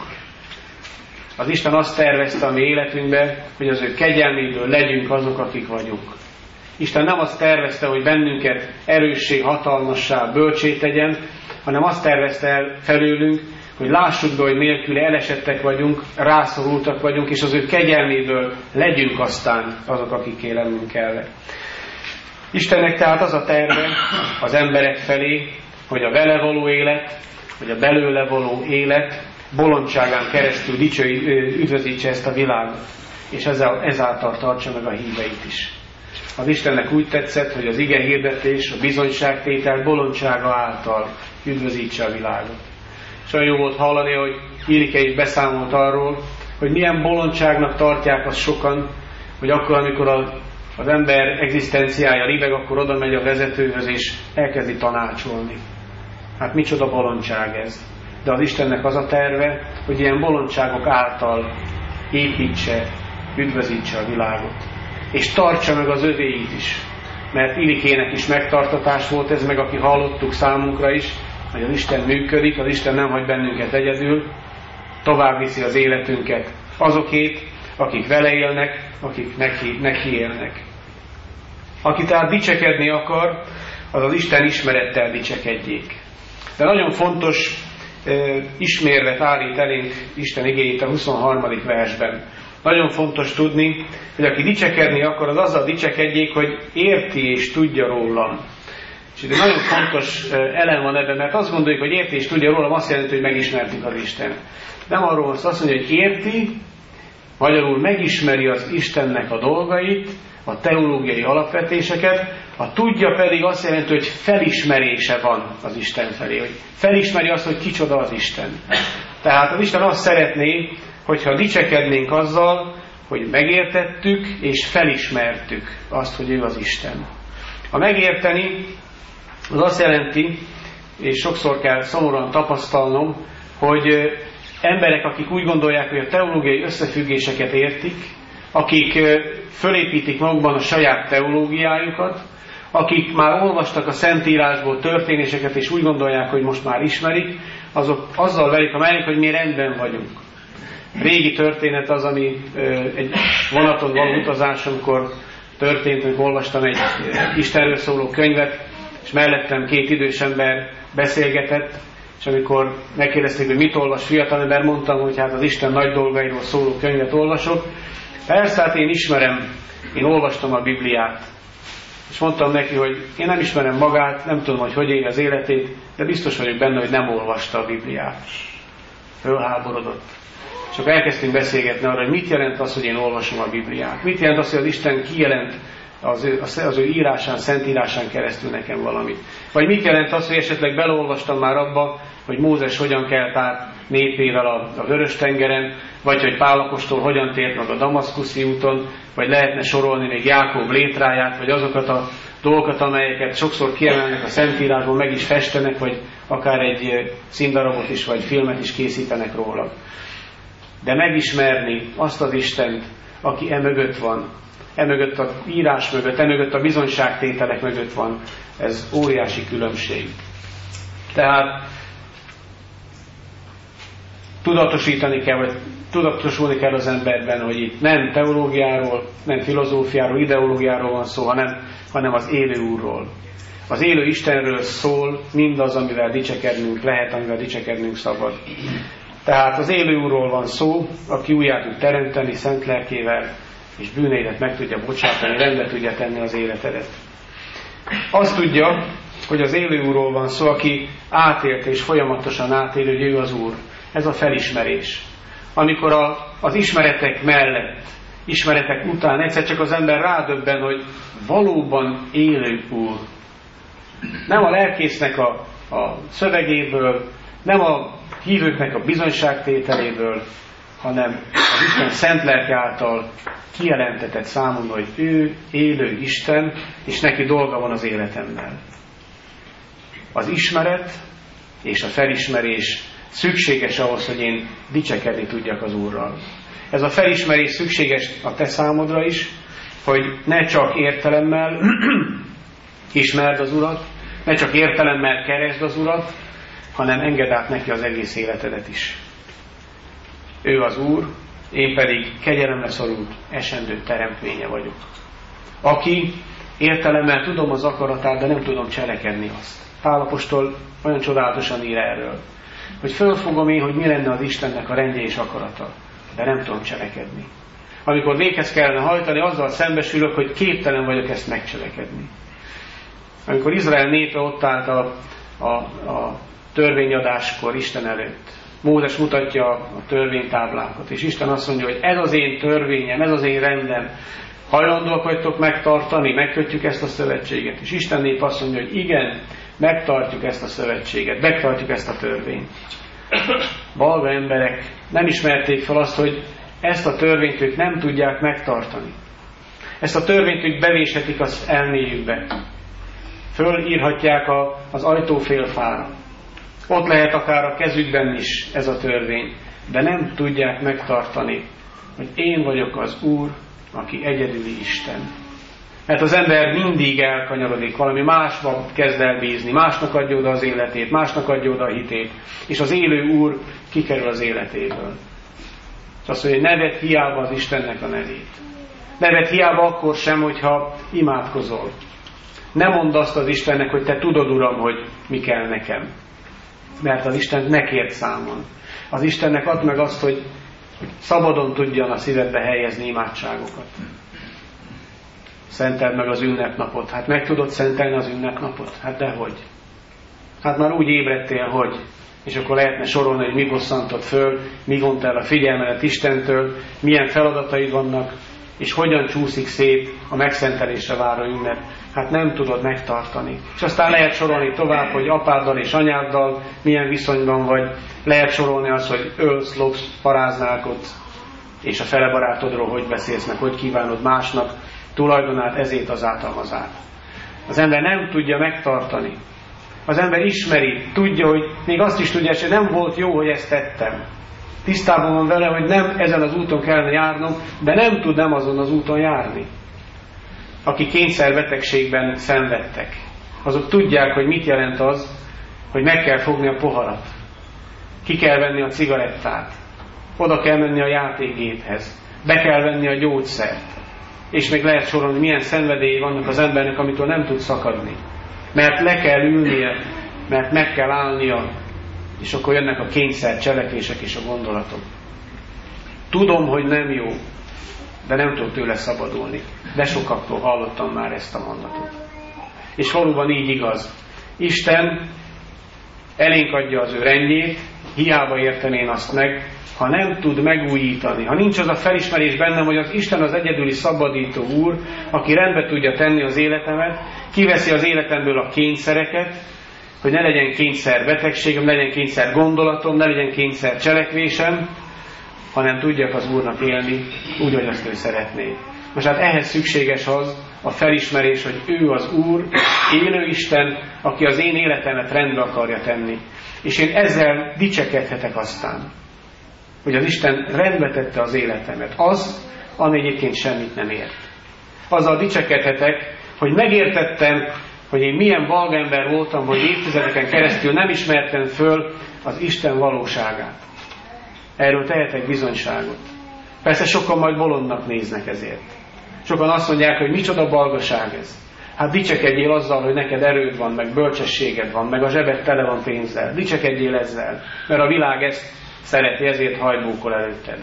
[SPEAKER 1] Az Isten azt tervezte a mi életünkbe, hogy az ő kegyelméből legyünk azok, akik vagyunk. Isten nem azt tervezte, hogy bennünket erőssé, hatalmassá, bölcsé tegyen, hanem azt tervezte el felőlünk, hogy lássuk be, hogy nélküle elesettek vagyunk, rászorultak vagyunk, és az ő kegyelméből legyünk aztán azok, akikké lennünk kell. Istennek tehát az a terve az emberek felé, hogy a vele való élet, vagy a belőle való élet bolondságán keresztül üdvözítse ezt a világot, és ezáltal tartsa meg a híveit is. Az Istennek úgy tetszett, hogy az ige hirdetés, a bizonyságtétel bolondsága által üdvözítse a világot. És olyan jó volt hallani, hogy Ilike is beszámolt arról, hogy milyen bolondságnak tartják azt sokan, hogy akkor, amikor az ember egzisztenciája ribeg, akkor oda megy a vezetőhöz, és elkezdi tanácsolni. Hát micsoda bolondság ez. De az Istennek az a terve, hogy ilyen bolondságok által építse, üdvözítse a világot. És tartsa meg az övéit is. Mert Ilikének is megtartatás volt ez, meg aki hallottuk számunkra is, hogy az Isten működik, az Isten nem hagy bennünket egyedül, tovább viszi az életünket azokét, akik vele élnek, akik neki élnek. Aki tehát dicsekedni akar, az az Isten ismerettel dicsekedjék. De nagyon fontos ismérvet állít elénk Isten igéjét a 23. versben. Nagyon fontos tudni, hogy aki dicsekedni akar, az azzal dicsekedjék, hogy érti és tudja rólam. És itt nagyon fontos elem van ebben, mert azt gondoljuk, hogy érti és tudja rólam, azt jelenti, hogy megismertik az Istent. Nem arról van szó, azt mondja, hogy érti, magyarul megismeri az Istennek a dolgait, a teológiai alapvetéseket, a tudja pedig azt jelenti, hogy felismerése van az Isten felé, hogy felismeri azt, hogy kicsoda az Isten. Tehát az Isten azt szeretné, hogyha dicsekednénk azzal, hogy megértettük és felismertük azt, hogy ő az Isten. A megérteni az azt jelenti, és sokszor kell szomorúan tapasztalnom, hogy emberek, akik úgy gondolják, hogy a teológiai összefüggéseket értik, akik fölépítik magukban a saját teológiájukat, akik már olvastak a Szentírásból történéseket, és úgy gondolják, hogy most már ismerik, azok azzal velik a mellék, hogy mi rendben vagyunk. Régi történet az, ami egy vonaton való utazás, amikor történt, hogy olvastam egy Istenről szóló könyvet, és mellettem két idős ember beszélgetett, és amikor megkérdezték, hogy mit olvas fiatalember, mondtam, hogy hát az Isten nagy dolgairól szóló könyvet olvasok. Persze, hát én ismerem, én olvastam a Bibliát. És mondtam neki, hogy én nem ismerem magát, nem tudom, hogy éli az életét, de biztos vagyok benne, hogy nem olvasta a Bibliát. Fölháborodott. És akkor elkezdtünk beszélgetni arra, hogy mit jelent az, hogy én olvasom a Bibliát. Mit jelent az, hogy az Isten kijelent az ő írásán, szentírásán keresztül nekem valamit. Vagy mit jelent az, hogy esetleg beleolvastam már abba, hogy Mózes hogyan kelt át népével a Vörös-tengeren, vagy hogy Pál apostol hogyan tért meg a damaszkuszi úton, vagy lehetne sorolni még Jákob létráját, vagy azokat a dolgokat, amelyeket sokszor kiemelnek a Szentírásból, meg is festenek, vagy akár egy színdarabot is, vagy filmet is készítenek róla. De megismerni azt az Istent, aki emögött van, emögött a írás mögött, emögött a bizonyságtételek mögött van, ez óriási különbség. Tehát tudatosítani kell, vagy tudatosulni kell az emberben, hogy itt nem teológiáról, nem filozófiáról, ideológiáról van szó, hanem az élő Úrról. Az élő Istenről szól mindaz, amivel dicsekednünk lehet, amivel dicsekednünk szabad. Tehát az élő Úrról van szó, aki újjá tud teremteni szent lelkével, és bűneidet meg tudja bocsátani, rendbe tudja tenni az életedet. Azt tudja, hogy az élő Úrról van szó, aki átélt és folyamatosan átél, hogy ő az Úr. Ez a felismerés. Amikor az ismeretek mellett, ismeretek után egyszer csak az ember rádöbben, hogy valóban élő Úr. Nem a lelkésznek a szövegéből, nem a hívőknek a bizonyságtételéből, hanem az Isten szent lelke által kijelentetett számomra, hogy ő élő Isten, és neki dolga van az életemmel. Az ismeret és a felismerés szükséges ahhoz, hogy én dicsekedni tudjak az Úrral. Ez a felismerés szükséges a te számodra is, hogy ne csak értelemmel ismerd az Urat, ne csak értelemmel keresd az Urat, hanem engedd át neki az egész életedet is. Ő az Úr, én pedig kegyelemre szorult, esendő teremtménye vagyok. Aki értelemmel tudom az akaratát, de nem tudom cselekedni azt. Pál apostol olyan csodálatosan ír erről, hogy fölfogom én, hogy mi lenne az Istennek a rendje és akarata, de nem tudom cselekedni. Amikor véghez kellene hajtani, azzal szembesülök, hogy képtelen vagyok ezt megcselekedni. Amikor Izrael népe ott állt a törvényadáskor Isten előtt, Mózes mutatja a törvénytáblákat, és Isten azt mondja, hogy ez az én törvényem, ez az én rendem, hajlandóak vagytok megtartani, megkötjük ezt a szövetséget. És Isten nép azt mondja, hogy igen, megtartjuk ezt a szövetséget, megtartjuk ezt a törvényt. Balga emberek nem ismerték fel azt, hogy ezt a törvényt ők nem tudják megtartani. Ezt a törvényt ők bevéshetik az elméjükbe. Fölírhatják az ajtófélfára. Ott lehet akár a kezükben is ez a törvény, de nem tudják megtartani, hogy én vagyok az Úr, aki egyedüli Isten. Mert az ember mindig elkanyarodik, valami másba kezd el bízni, másnak adja oda az életét, másnak adja oda a hitét, és az élő Úr kikerül az életéből. És azt mondja, hogy ne vedd hiába az Istennek a nevét. Ne vedd hiába akkor sem, hogyha imádkozol. Ne mondd azt az Istennek, hogy te tudod, Uram, hogy mi kell nekem. Mert az Isten ne kért számon. Az Istennek add meg azt, hogy szabadon tudjan a szívedbe helyezni imádságokat. Szenteld meg az ünnepnapot. Hát meg tudod szentelni az ünnepnapot? Hát dehogy. Hát már úgy ébredtél, hogy. És akkor lehetne sorolni, hogy mi bosszantott föl, mi vont el a figyelmedet Istentől, milyen feladataid vannak, és hogyan csúszik szét a megszentelésre váró ünnep. Hát nem tudod megtartani. És aztán lehet sorolni tovább, hogy apáddal és anyáddal milyen viszonyban vagy. Lehet sorolni azt, hogy ölsz, lopsz, paráználkodsz, és a fele barátodról hogy beszélsz meg, hogy kívánod másnak tulajdonát, ezét az ártalmazát. Az ember nem tudja megtartani. Az ember ismeri, tudja, hogy még azt is tudja, hogy nem volt jó, hogy ezt tettem. Tisztában van vele, hogy nem ezen az úton kellene járnom, de nem tud nem azon az úton járni. Akik kényszerbetegségben szenvedtek, azok tudják, hogy mit jelent az, hogy meg kell fogni a poharat. Ki kell venni a cigarettát. Oda kell menni a játékgéphez. Be kell venni a gyógyszert. És még lehet sorolni, milyen szenvedélyi vannak az embernek, amitől nem tud szakadni. Mert le kell ülnie, mert meg kell állnia, és akkor jönnek a kényszer cselekvések és a gondolatok. Tudom, hogy nem jó, de nem tudok tőle szabadulni. De sokaktól hallottam már ezt a mondatot. És valóban így igaz. Isten elénk adja az ő rendjét, hiába értem én azt meg, ha nem tud megújítani, ha nincs az a felismerés bennem, hogy az Isten az egyedüli szabadító Úr, aki rendbe tudja tenni az életemet, kiveszi az életemből a kényszereket, hogy ne legyen kényszer betegségem, ne legyen kényszer gondolatom, ne legyen kényszer cselekvésem, hanem tudjak az Úrnak élni úgy, hogy azt ő szeretné. Most hát ehhez szükséges az a felismerés, hogy ő az Úr, élő Isten, aki az én életemet rendbe akarja tenni. És én ezzel dicsekedhetek aztán, hogy az Isten rendbe tette az életemet. Az, ami egyébként semmit nem ért. Azzal dicsekedhetek, hogy megértettem, hogy én milyen balgember voltam, hogy évtizedeken keresztül nem ismertem föl az Isten valóságát. Erről tehetek bizonyságot. Persze sokan majd bolondnak néznek ezért. Sokan azt mondják, hogy micsoda balgaság ez. Hát dicsekedjél azzal, hogy neked erőd van, meg bölcsességed van, meg a zsebed tele van pénzzel. Dicsekedjél ezzel, mert a világ ezt szereti, ezért hajbókol előtted.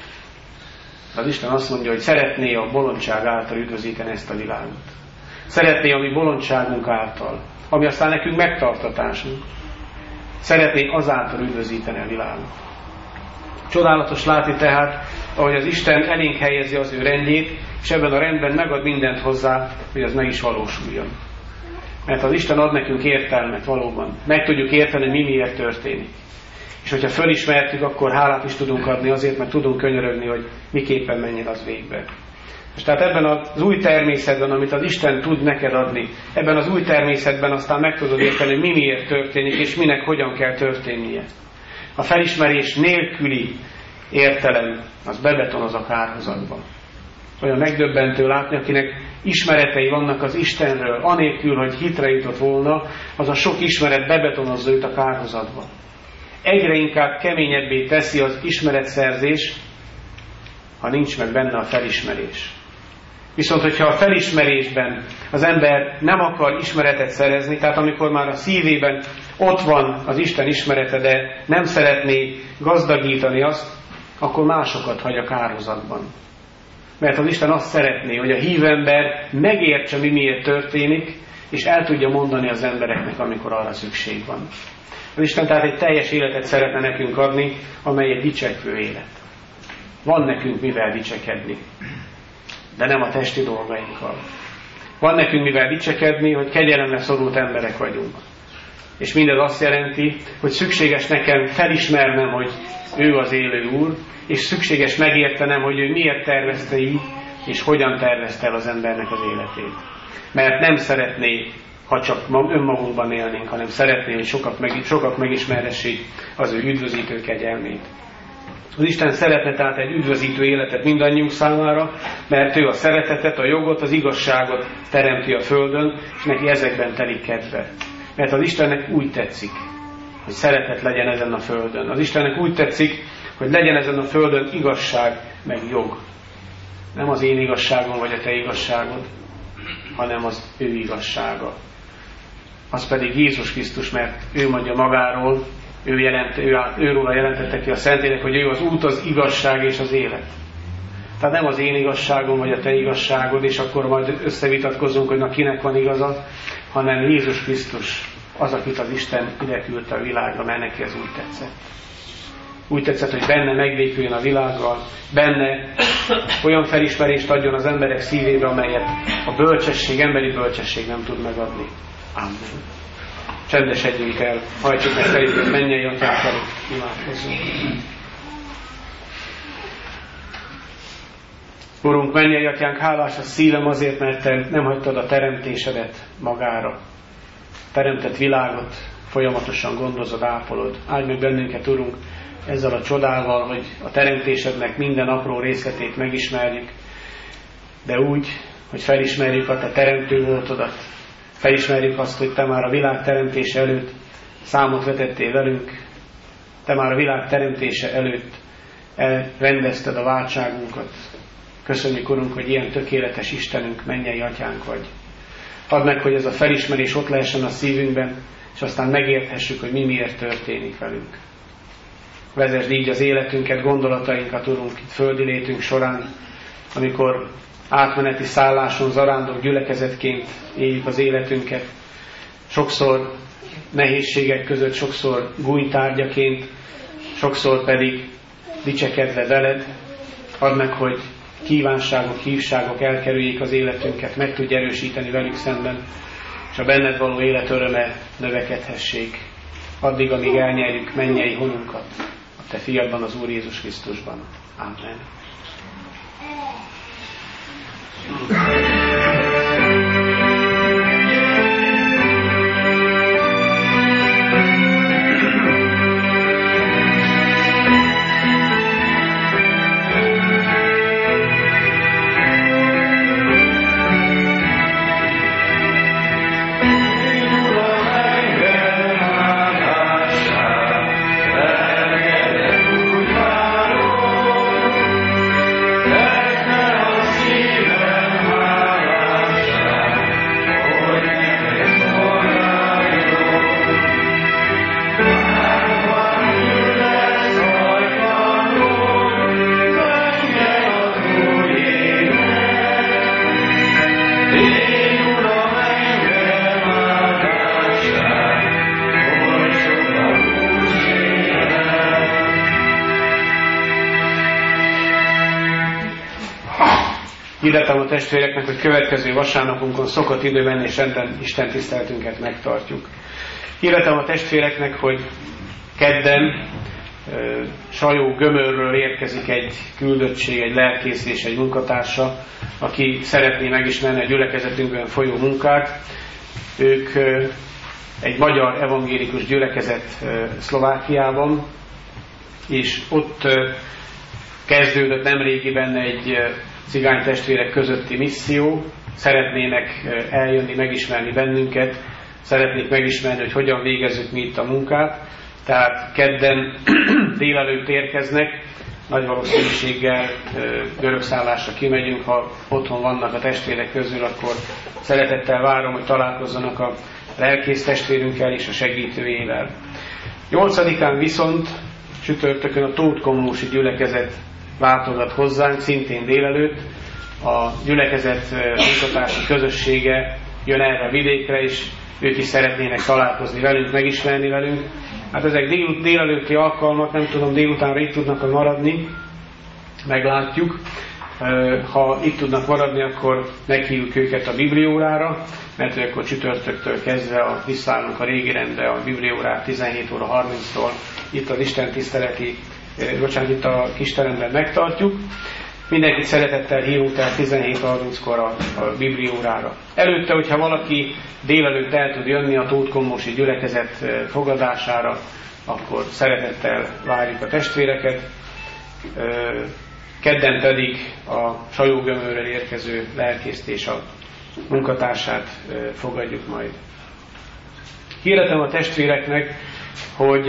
[SPEAKER 1] Az Isten azt mondja, hogy szeretné a bolondság által üdvözíteni ezt a világot. Szeretné a mi bolondságunk által, ami aztán nekünk megtartatásunk. Szeretné azáltal üdvözíteni a világot. Csodálatos látni tehát, ahogy az Isten elénk helyezi az ő rendjét, és ebben a rendben megad mindent hozzá, hogy az meg is valósuljon. Mert az Isten ad nekünk értelmet valóban. Meg tudjuk érteni, mi miért történik. És hogyha fölismertük, akkor hálát is tudunk adni azért, mert tudunk könyörögni, hogy miképpen menjen az végbe. És tehát ebben az új természetben, amit az Isten tud neked adni, ebben az új természetben aztán meg tudod érteni, hogy mi miért történik, és minek hogyan kell történnie. A felismerés nélküli értelem, az bebetonoz a kárhozatba. Olyan megdöbbentő látni, akinek ismeretei vannak az Istenről, anélkül, hogy hitre jutott volna, az a sok ismeret bebetonozza őt a kárhozatba. Egyre inkább keményebbé teszi az ismeretszerzés, ha nincs meg benne a felismerés. Viszont, hogyha a felismerésben az ember nem akar ismeretet szerezni, tehát amikor már a szívében ott van az Isten ismerete, de nem szeretné gazdagítani azt, akkor másokat hagy a kárhozatban. Mert az Isten azt szeretné, hogy a hívember megértse, mi miért történik, és el tudja mondani az embereknek, amikor arra szükség van. Az Isten tehát egy teljes életet szeretne nekünk adni, amely egy dicsekvő élet. Van nekünk mivel dicsekedni, de nem a testi dolgainkkal. Van nekünk mivel dicsekedni, hogy kegyelemre szorult emberek vagyunk. És mindez azt jelenti, hogy szükséges nekem felismernem, hogy ő az élő Úr, és szükséges megértenem, hogy ő miért tervezte így, és hogyan tervezte el az embernek az életét. Mert nem szeretné, ha csak önmagunkban élnénk, hanem szeretné, hogy sokat megismerhessék az ő üdvözítő kegyelmét. Az Isten szeretne tehát egy üdvözítő életet mindannyiunk számára, mert ő a szeretetet, a jogot, az igazságot teremti a földön, és neki ezekben telik kedve. Mert az Istennek úgy tetszik, hogy szeretet legyen ezen a földön. Az Istennek úgy tetszik, hogy legyen ezen a földön igazság, meg jog. Nem az én igazságom vagy a te igazságod, hanem az ő igazsága. Az pedig Jézus Krisztus, mert ő mondja magáról, őróla jelentette ki a Szentlélek, hogy ő az út, az igazság és az élet. Tehát nem az én igazságom vagy a te igazságod, és akkor majd összevitatkozunk, hogy na kinek van igaza, hanem Jézus Krisztus az, akit az Isten ide küldte a világra, mert neki ez úgy tetszett. Úgy tetszett, hogy benne megvéküljön a világgal, benne olyan felismerést adjon az emberek szívébe, amelyet a bölcsesség, emberi bölcsesség nem tud megadni. Amen. Csendesedjünk el, hajtsuk meg fejünket, mennyei Atyánk előtt, imádkozzunk. Urunk, mennyei Atyánk, hálás a szívem azért, mert Te nem hagytad a teremtésedet magára. Teremtett világot folyamatosan gondozod, ápolod. Áldj meg bennünket, Urunk, ezzel a csodával, hogy a teremtésednek minden apró részletét megismerjük, de úgy, hogy felismerjük a Te teremtő voltodat, felismerjük azt, hogy Te már a világ teremtése előtt számot vetettél velünk, Te már a világ teremtése előtt elrendezted a váltságunkat. Köszönjük, Urunk, hogy ilyen tökéletes Istenünk, mennyei Atyánk vagy. Add meg, hogy ez a felismerés ott lehessen a szívünkben, és aztán megérthessük, hogy mi miért történik velünk. Vezesd így az életünket, gondolatainkat, Urunk, itt földi létünk során, amikor átmeneti szálláson zarándok gyülekezetként éljük az életünket. Sokszor nehézségek között, sokszor gúnytárgyaként, sokszor pedig dicsekedve veled. Add meg, hogy kívánságok, hívságok elkerüljék az életünket, meg tudj erősíteni velük szemben. és a benned való élet öröme növekedhessék, addig, amíg elnyerjük mennyei honunkat a Te fiadban, az Úr Jézus Krisztusban. Amen. Hirdetem a testvéreknek, hogy következő vasárnapunkon szokott időben és rendben Isten tiszteletünket megtartjuk. Hirdetem a testvéreknek, hogy kedden Sajó-Gömörről érkezik egy küldöttség, egy lelkész és egy munkatársa, aki szeretné megismerni a gyülekezetünkben folyó munkát. Ők egy magyar evangélikus gyülekezet Szlovákiában, és ott kezdődött nemrégiben egy cigány testvérek közötti misszió. Szeretnének eljönni, megismerni bennünket, szeretnék megismerni, hogy hogyan végezzük mi itt a munkát. Tehát kedden délelőtt érkeznek, nagy valószínűséggel görögszállásra kimegyünk, ha otthon vannak a testvérek közül, akkor szeretettel várom, hogy találkozzanak a lelkész testvérünkkel és a segítőjével. 8-án viszont csütörtökön a Tóth Komlósi gyülekezet látogat hozzánk, szintén délelőtt. A gyülekezet munkatársi közössége jön erre a vidékre, és ők is szeretnének találkozni velünk, megismerni velünk. Hát ezek délelőtti alkalmak, nem tudom, délutánra itt tudnak maradni, meglátjuk. Ha itt tudnak maradni, akkor meghívjuk őket a bibliórára, mert akkor csütörtöktől kezdve visszaállunk a régi rendre, a bibliórát 17 óra 30-tól itt az Isten tiszteleti, itt a kisteremben megtartjuk. Mindenkit szeretettel hívunk, tehát 17:30-kor a bibliórára. Előtte, hogyha valaki délelőtt el tud jönni a Tóth Komlósi gyülekezet fogadására, akkor szeretettel várjuk a testvéreket. Kedden pedig a Sajó-Gömörről érkező lelkészt és a munkatársát fogadjuk majd. Hirdetem a testvéreknek, hogy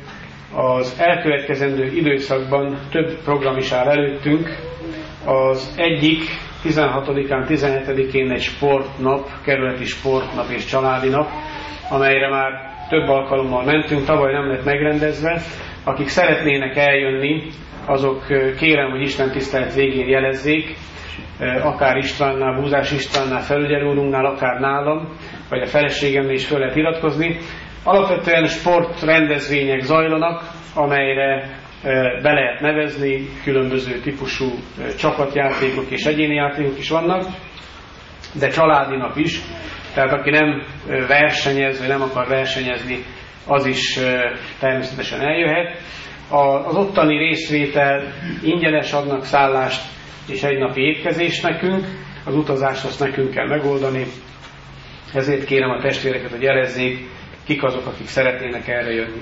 [SPEAKER 1] az elkövetkezendő időszakban több program is áll előttünk. Az egyik 16-án, 17-én egy sportnap, kerületi sportnap és családi nap, amelyre már több alkalommal mentünk, tavaly nem lett megrendezve. Akik szeretnének eljönni, azok kérem, hogy Isten tisztelet végén jelezzék, akár Istvánnál, Búzás Istvánnál, felügyelő úrunknál, akár nálam, vagy a feleségemnél is föl lehet iratkozni. Alapvetően sportrendezvények zajlanak, amelyre be lehet nevezni, különböző típusú csapatjátékok és egyéni játékok is vannak, de családi nap is, tehát aki nem versenyez, vagy nem akar versenyezni, az is természetesen eljöhet. Az ottani részvétel ingyenes, adnak szállást és egy napi étkezést nekünk, az utazást azt nekünk kell megoldani, ezért kérem a testvéreket, hogy jelezzék, kik azok, akik szeretnének erre jönni.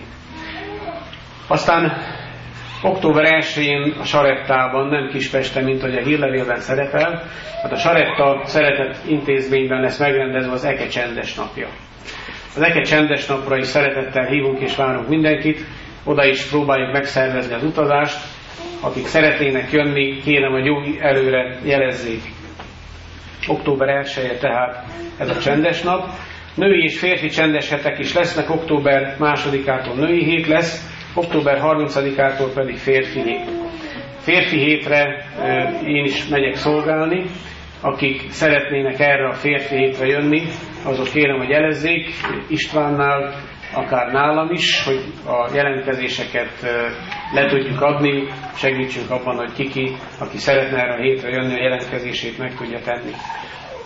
[SPEAKER 1] Aztán október 1-én a Sarettában, nem Kispesten, mint hogy a hírlevélben szerepel, hát a Saretta szeretett intézményben lesz megrendezve az Eke csendes napja. Az Eke csendes napra is szeretettel hívunk és várunk mindenkit, oda is próbáljuk megszervezni az utazást. Akik szeretnének jönni, kérem, hogy jó előre jelezzék. Október 1-e tehát ez a csendes nap. Női és férfi csendes hetek is lesznek, október 2-ától női hét lesz, október 30-ától pedig férfi hét. Férfi hétre én is megyek szolgálni, akik szeretnének erre a férfi hétre jönni, azok kérem, hogy jelezzék Istvánnál, akár nálam is, hogy a jelentkezéseket le tudjuk adni, segítsünk abban, hogy aki szeretne erre a hétre jönni, a jelentkezését meg tudja tenni.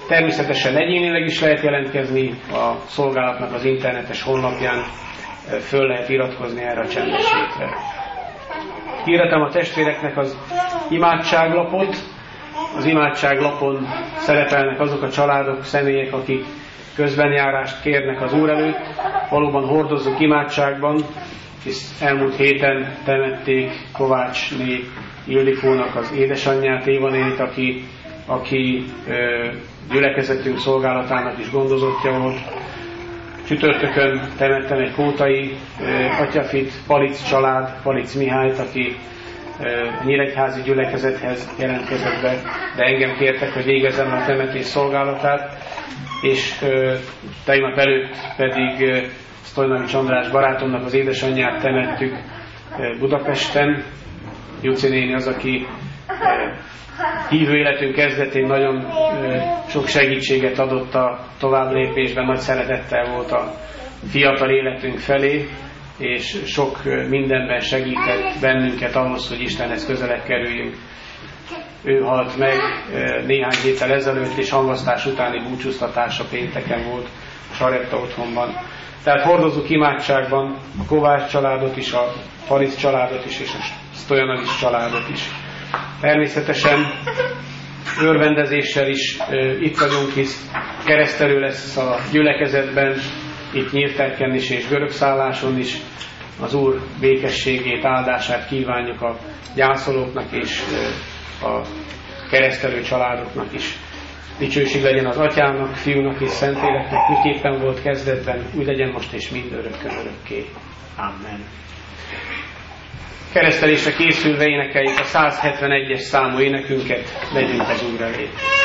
[SPEAKER 1] Természetesen egyénileg is lehet jelentkezni, a szolgálatnak az internetes honlapján föl lehet iratkozni erre a csendes hétre. Hirdetem a testvéreknek az imádságlapot. Az imádságlapon szerepelnek azok a családok, személyek, akik közbenjárást kérnek az Úr előtt. Valóban hordozzuk imádságban, hisz elmúlt héten temették Kovácsné Ildikónak az édesanyját, Évanénit, aki gyülekezetünk szolgálatának is gondozottja volt. Csütörtökön temettem egy kótai atyafit, Palic család, Palic Mihályt, aki a nyíregyházi gyülekezethez jelentkezett be, de engem kértek, hogy végezzem a temetés szolgálatát, és tegnap előtt pedig Sztojnovics András barátomnak az édesanyját temettük Budapesten. Juci néni az, aki hívő életünk kezdetén nagyon sok segítséget adott a továbblépésben, nagy szeretettel volt a fiatal életünk felé, és sok mindenben segített bennünket ahhoz, hogy Istenhez közelebb kerüljünk. Ő halt meg néhány héttel ezelőtt, és hamvasztás utáni búcsúztatása pénteken volt a Saretta otthonban. Tehát hordozzuk imádságban a Kovács családot is, a Palic családot is, és a Sztojanovics családot is. Természetesen örvendezéssel is itt vagyunk, hisz keresztelő lesz a gyülekezetben, itt Nyírterken is és Görögszálláson is. Az Úr békességét, áldását kívánjuk a gyászolóknak és a keresztelő családoknak is. Dicsőség legyen az Atyának, Fiúnak és Szentléleknek, miképpen volt kezdetben, úgy legyen most és mindörökkön örökké. Amen. Keresztelésre készülve énekeljük a 171-es számú énekünket, legyünk az Úr elé.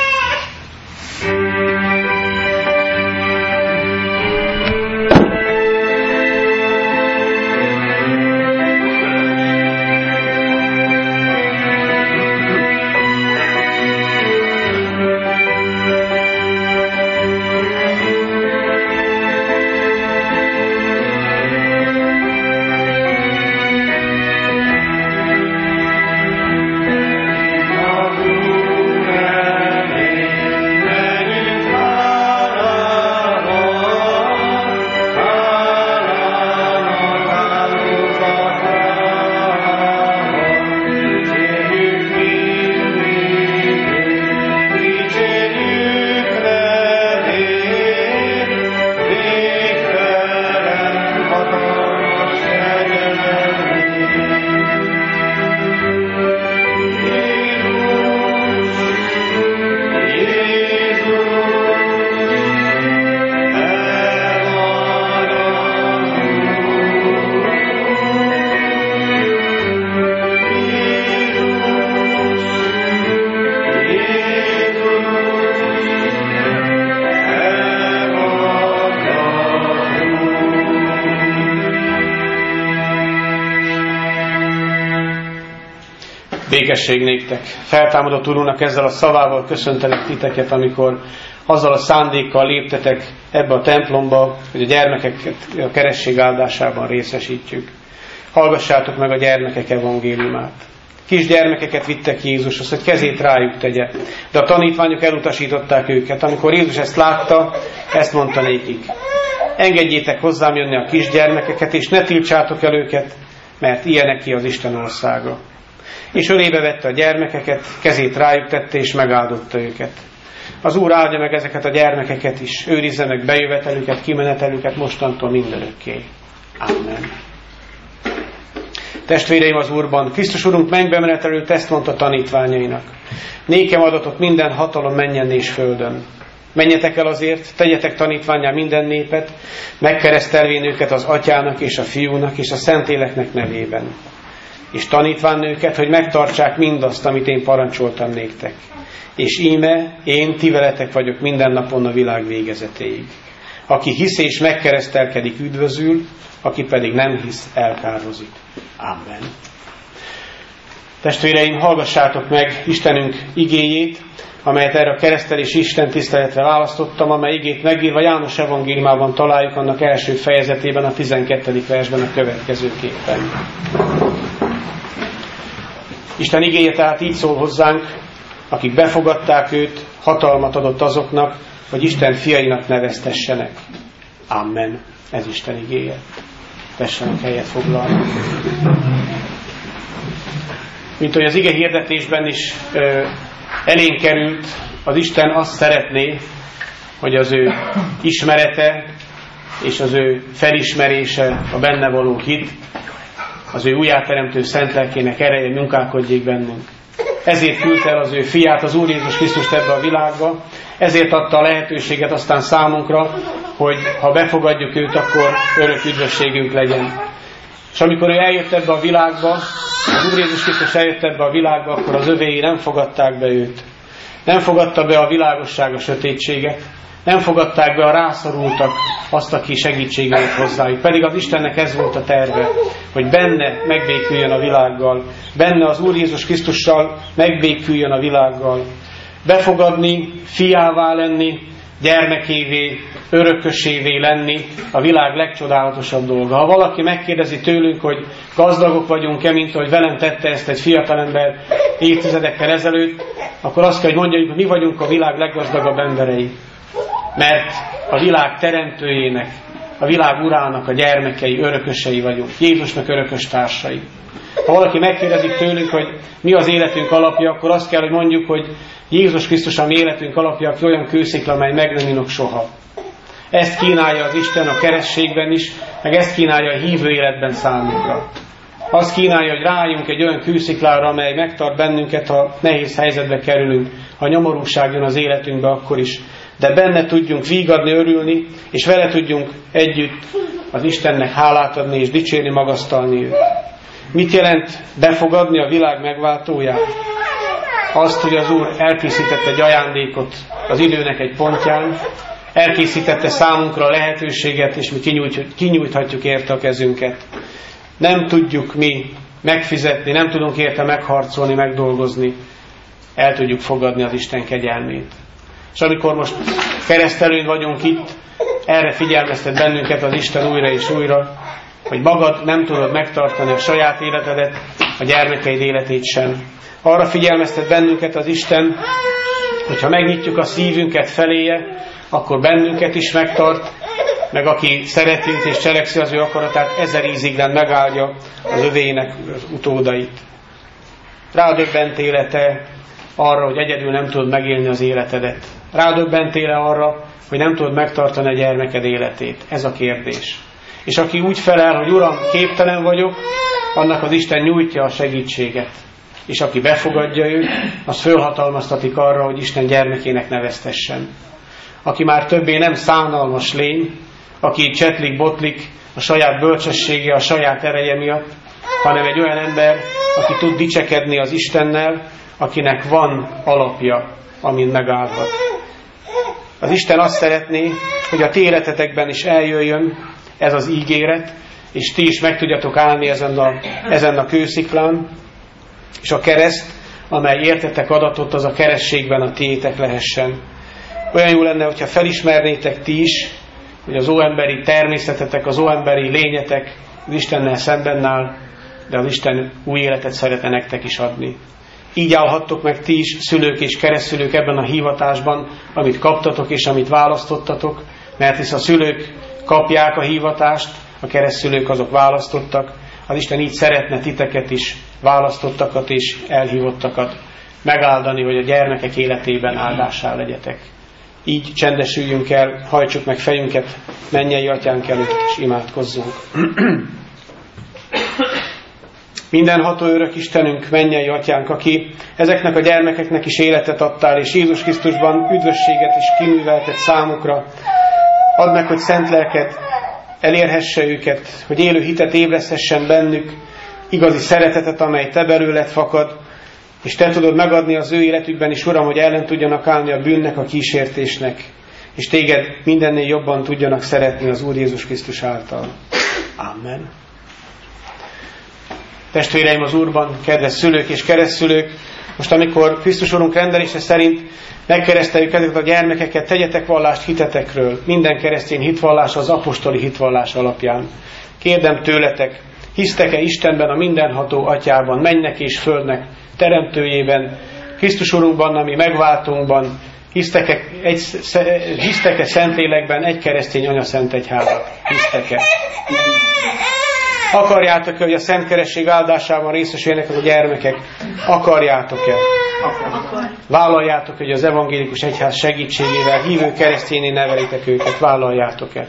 [SPEAKER 1] Békesség néktek. Feltámadott Úrunknak ezzel a szavával köszöntelek titeket, amikor azzal a szándékkal léptetek ebbe a templomba, hogy a gyermekeket a keresztség áldásában részesítjük. Hallgassátok meg a gyermekek evangéliumát. Kis gyermekeket vittek Jézushoz, hogy kezét rájuk tegye. De a tanítványok elutasították őket. Amikor Jézus ezt látta, ezt mondta nékik: engedjétek hozzám jönni a kisgyermekeket, és ne tiltsátok el őket, mert ilyeneké az Isten országa. És ölébe vette a gyermekeket, kezét rájuk tette, és megáldotta őket. Az Úr áldja meg ezeket a gyermekeket is, őrizze meg bejövetelüket, kimenetelüket mostantól mindörökké. Amen. Testvéreim az Úrban, Krisztus Urunk mennybe menetelőtt ezt mondta tanítványainak: nékem adatott minden hatalom mennyen és földön. Menjetek el azért, tegyetek tanítvánnyá minden népet, megkeresztelvén őket az Atyának és a Fiúnak és a Szentléleknek nevében. És tanítván őket, hogy megtartsák mindazt, amit én parancsoltam néktek. És íme, én ti veletek vagyok minden napon a világ végezetéig. Aki hisz és megkeresztelkedik, üdvözül, aki pedig nem hisz, elkározik. Amen. Testvéreim, hallgassátok meg Istenünk igéjét, amelyet erre a keresztelés Isten tiszteletre választottam, amely igét megírva János evangéliumában találjuk, annak első fejezetében, a 12. versben a következőképpen. Isten igéje tehát így szól hozzánk: akik befogadták őt, hatalmat adott azoknak, hogy Isten fiainak neveztessenek. Amen. Ez Isten igéje. Tessenek helyet foglalni. Mint hogy az ige hirdetésben is elénk került, az Isten azt szeretné, hogy az ő ismerete és az ő felismerése, a benne való hit, az ő újjáteremtő szent lelkének ereje munkálkodjék bennünk. Ezért küldte el az ő fiát, az Úr Jézus Krisztust ebbe a világba, ezért adta a lehetőséget aztán számunkra, hogy ha befogadjuk őt, akkor örök üdvösségünk legyen. És amikor ő eljött ebbe a világba, az Úr Jézus Krisztus eljött ebbe a világba, akkor az övéi nem fogadták be őt. Nem fogadta be a világosság a sötétséget, nem fogadták be a rászorultak azt, aki segítséget ad hozzájuk. Pedig az Istennek ez volt a terve, hogy benne megbéküljön a világgal, benne az Úr Jézus Krisztussal megbéküljön a világgal. Befogadni, fiává lenni, gyermekévé, örökösévé lenni a világ legcsodálatosabb dolga. Ha valaki megkérdezi tőlünk, hogy gazdagok vagyunk-e, mint ahogy velem tette ezt egy fiatalember évtizedekkel ezelőtt, akkor azt kell, hogy mondjuk, hogy mi vagyunk a világ leggazdagabb emberei. Mert a világ teremtőjének, a világ urának a gyermekei, örökösei vagyunk. Jézusnak örökös társai. Ha valaki megkérdezik tőlünk, hogy mi az életünk alapja, akkor azt kell, hogy mondjuk, hogy Jézus Krisztus a mi életünk alapja, aki olyan kőszikla, amely meg nem inok soha. Ezt kínálja az Isten a keresztségben is, meg ezt kínálja a hívő életben számunkra. Azt kínálja, hogy rájunk egy olyan kősziklára, amely megtart bennünket, ha nehéz helyzetbe kerülünk, ha nyomorúság jön az életünkbe, akkor is. De benne tudjunk vígadni, örülni, és vele tudjunk együtt az Istennek hálát adni, és dicsérni, magasztalni őt. Mit jelent befogadni a világ megváltóját? Azt, hogy az Úr elkészítette egy ajándékot az időnek egy pontján, elkészítette számunkra a lehetőséget, és mi kinyújthatjuk érte a kezünket. Nem tudjuk mi megfizetni, nem tudunk érte megharcolni, megdolgozni. El tudjuk fogadni az Isten kegyelmét. És amikor most keresztelőn vagyunk itt, erre figyelmeztet bennünket az Isten újra és újra, hogy magad nem tudod megtartani a saját életedet, a gyermekeid életét sem. Arra figyelmeztet bennünket az Isten, hogyha megnyitjuk a szívünket feléje, akkor bennünket is megtart, meg aki szeretünk és cselekszi az ő akaratát, 1000 íziglen megáldja az övének az utódait. Rádöbbentél te arra, hogy egyedül nem tudod megélni az életedet? Rádöbbentél arra, hogy nem tudod megtartani a gyermeked életét? Ez a kérdés. És aki úgy felel, hogy Uram, képtelen vagyok, annak az Isten nyújtja a segítséget. És aki befogadja őt, az fölhatalmaztatik arra, hogy Isten gyermekének neveztessen. Aki már többé nem szánalmas lény, aki csetlik-botlik a saját bölcsessége, a saját ereje miatt, hanem egy olyan ember, aki tud dicsekedni az Istennel, akinek van alapja, amin megállhat. Az Isten azt szeretné, hogy a ti életetekben is eljöjjön ez az ígéret, és ti is meg tudjatok állni ezen a kősziklán, és a kereszt, amely értetek adatot, az a kerességben a tiétek lehessen. Olyan jó lenne, hogyha felismernétek ti is, hogy az óemberi természetetek, az óemberi lényetek az Istennel szemben áll, de az Isten új életet szeretne nektek is adni. Így állhattok meg ti is, szülők és keresztszülők ebben a hivatásban, amit kaptatok és amit választottatok, mert hisz a szülők kapják a hivatást, a keresztszülők azok választottak, az Isten így szeretne titeket is, választottakat és elhívottakat megáldani, hogy a gyermekek életében áldássá legyetek. Így csendesüljünk el, hajtsuk meg fejünket mennyei atyánk előtt, és imádkozzunk. Mindenható örök Istenünk, mennyei atyánk, aki ezeknek a gyermekeknek is életet adtál, és Jézus Krisztusban üdvösséget is kiműveltet számukra. Add meg, hogy szent lelked elérhesse őket, hogy élő hitet ébresztessen bennük, igazi szeretetet, amely te belőled fakad, és te tudod megadni az ő életükben is, Uram, hogy ellen tudjanak állni a bűnnek, a kísértésnek, és téged mindennél jobban tudjanak szeretni az Úr Jézus Krisztus által. Amen. Testvéreim az Úrban, kedves szülők és keresztszülők, most amikor Krisztus Urunk rendelése szerint megkereszteljük ezeket a gyermekeket, tegyetek vallást hitetekről. Minden keresztény hitvallás az apostoli hitvallás alapján. Kérdem tőletek, hisztek-e Istenben, a mindenható atyában, mennek és földnek teremtőjében, Krisztus Urunkban, ami megváltunkban, hisztek-e Szentlélekben, egy keresztény Anya Szent Egyházat? Hisztek-e? Akarjátok-e, hogy a Szent Keresztség áldásában részesüljenek a gyermekek? Akarjátok-e? Vállaljátok, hogy az evangélikus egyház segítségével hívő keresztényé nevelitek őket? Vállaljátok-e?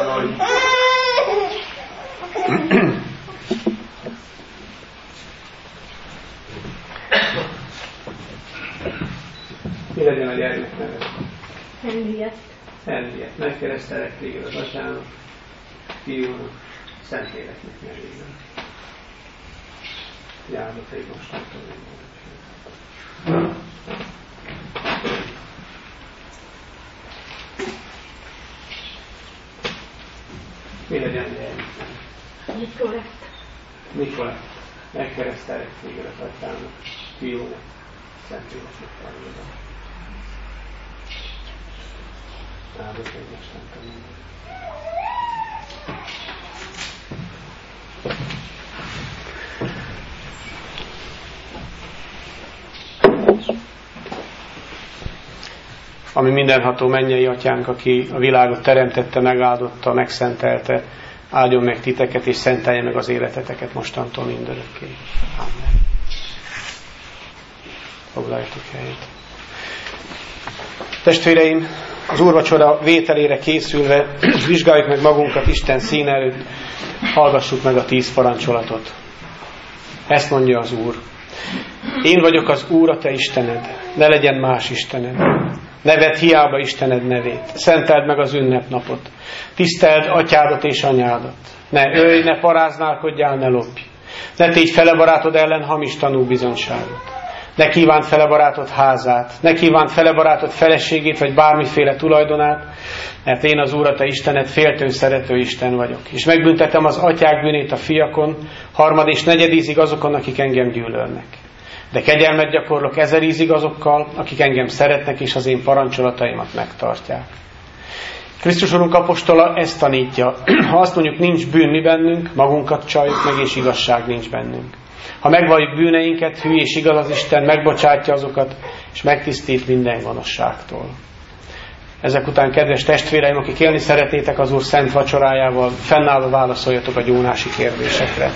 [SPEAKER 1] Mi legyen a gyermek neve? Henriett. Megkeresztelek téged az Atyának, Fiúnak, Szentléleknek nevében. Járva pedig mostantól mindenki. Mi legyen a gyermek neve? Nikolett. Megkeresztelek téged az Atyának, Fiúnak, Szentléleknek nevében. Áldott egy mostantól mindenki. Ami mindenható mennyei Atyánk, aki a világot teremtette, megáldotta, megszentelte, áldjon meg titeket, és szentelje meg az életeteket mostantól mindörökké. Amen. Foglaljatok helyet. Testvéreim, az úrvacsora vételére készülve vizsgáljuk meg magunkat Isten színe előtt, hallgassuk meg a 10 parancsolatot. Ezt mondja az Úr. Én vagyok az Úr, a te Istened, ne legyen más Istened. Ne vedd hiába Istened nevét. Szenteld meg az ünnepnapot. Tiszteld atyádat és anyádat. Ne ölj, ne paráználkodjál, ne lopj. Ne tégy fele barátod ellen hamis tanúbizonyságot. Ne kívánt fele barátod házát. Ne kívánt fele barátod feleségét, vagy bármiféle tulajdonát, mert én az Úr, a te Istened, féltő, szerető Isten vagyok. És megbüntetem az atyák bűnét a fiakon, 3. és 4. ízig azokon, akik engem gyűlölnek. De kegyelmet gyakorlok 1000 ízig azokkal, akik engem szeretnek, és az én parancsolataimat megtartják. Krisztus Urunk apostola ezt tanítja. Ha azt mondjuk, nincs bűn mi bennünk, magunkat csaljuk meg, és igazság nincs bennünk. Ha megvalljuk bűneinket, hű és igaz az Isten, megbocsátja azokat, és megtisztít minden gonoszságtól. Ezek után, kedves testvéreim, akik élni szeretnétek az Úr szent vacsorájával, fennállva válaszoljatok a gyónási kérdésekre.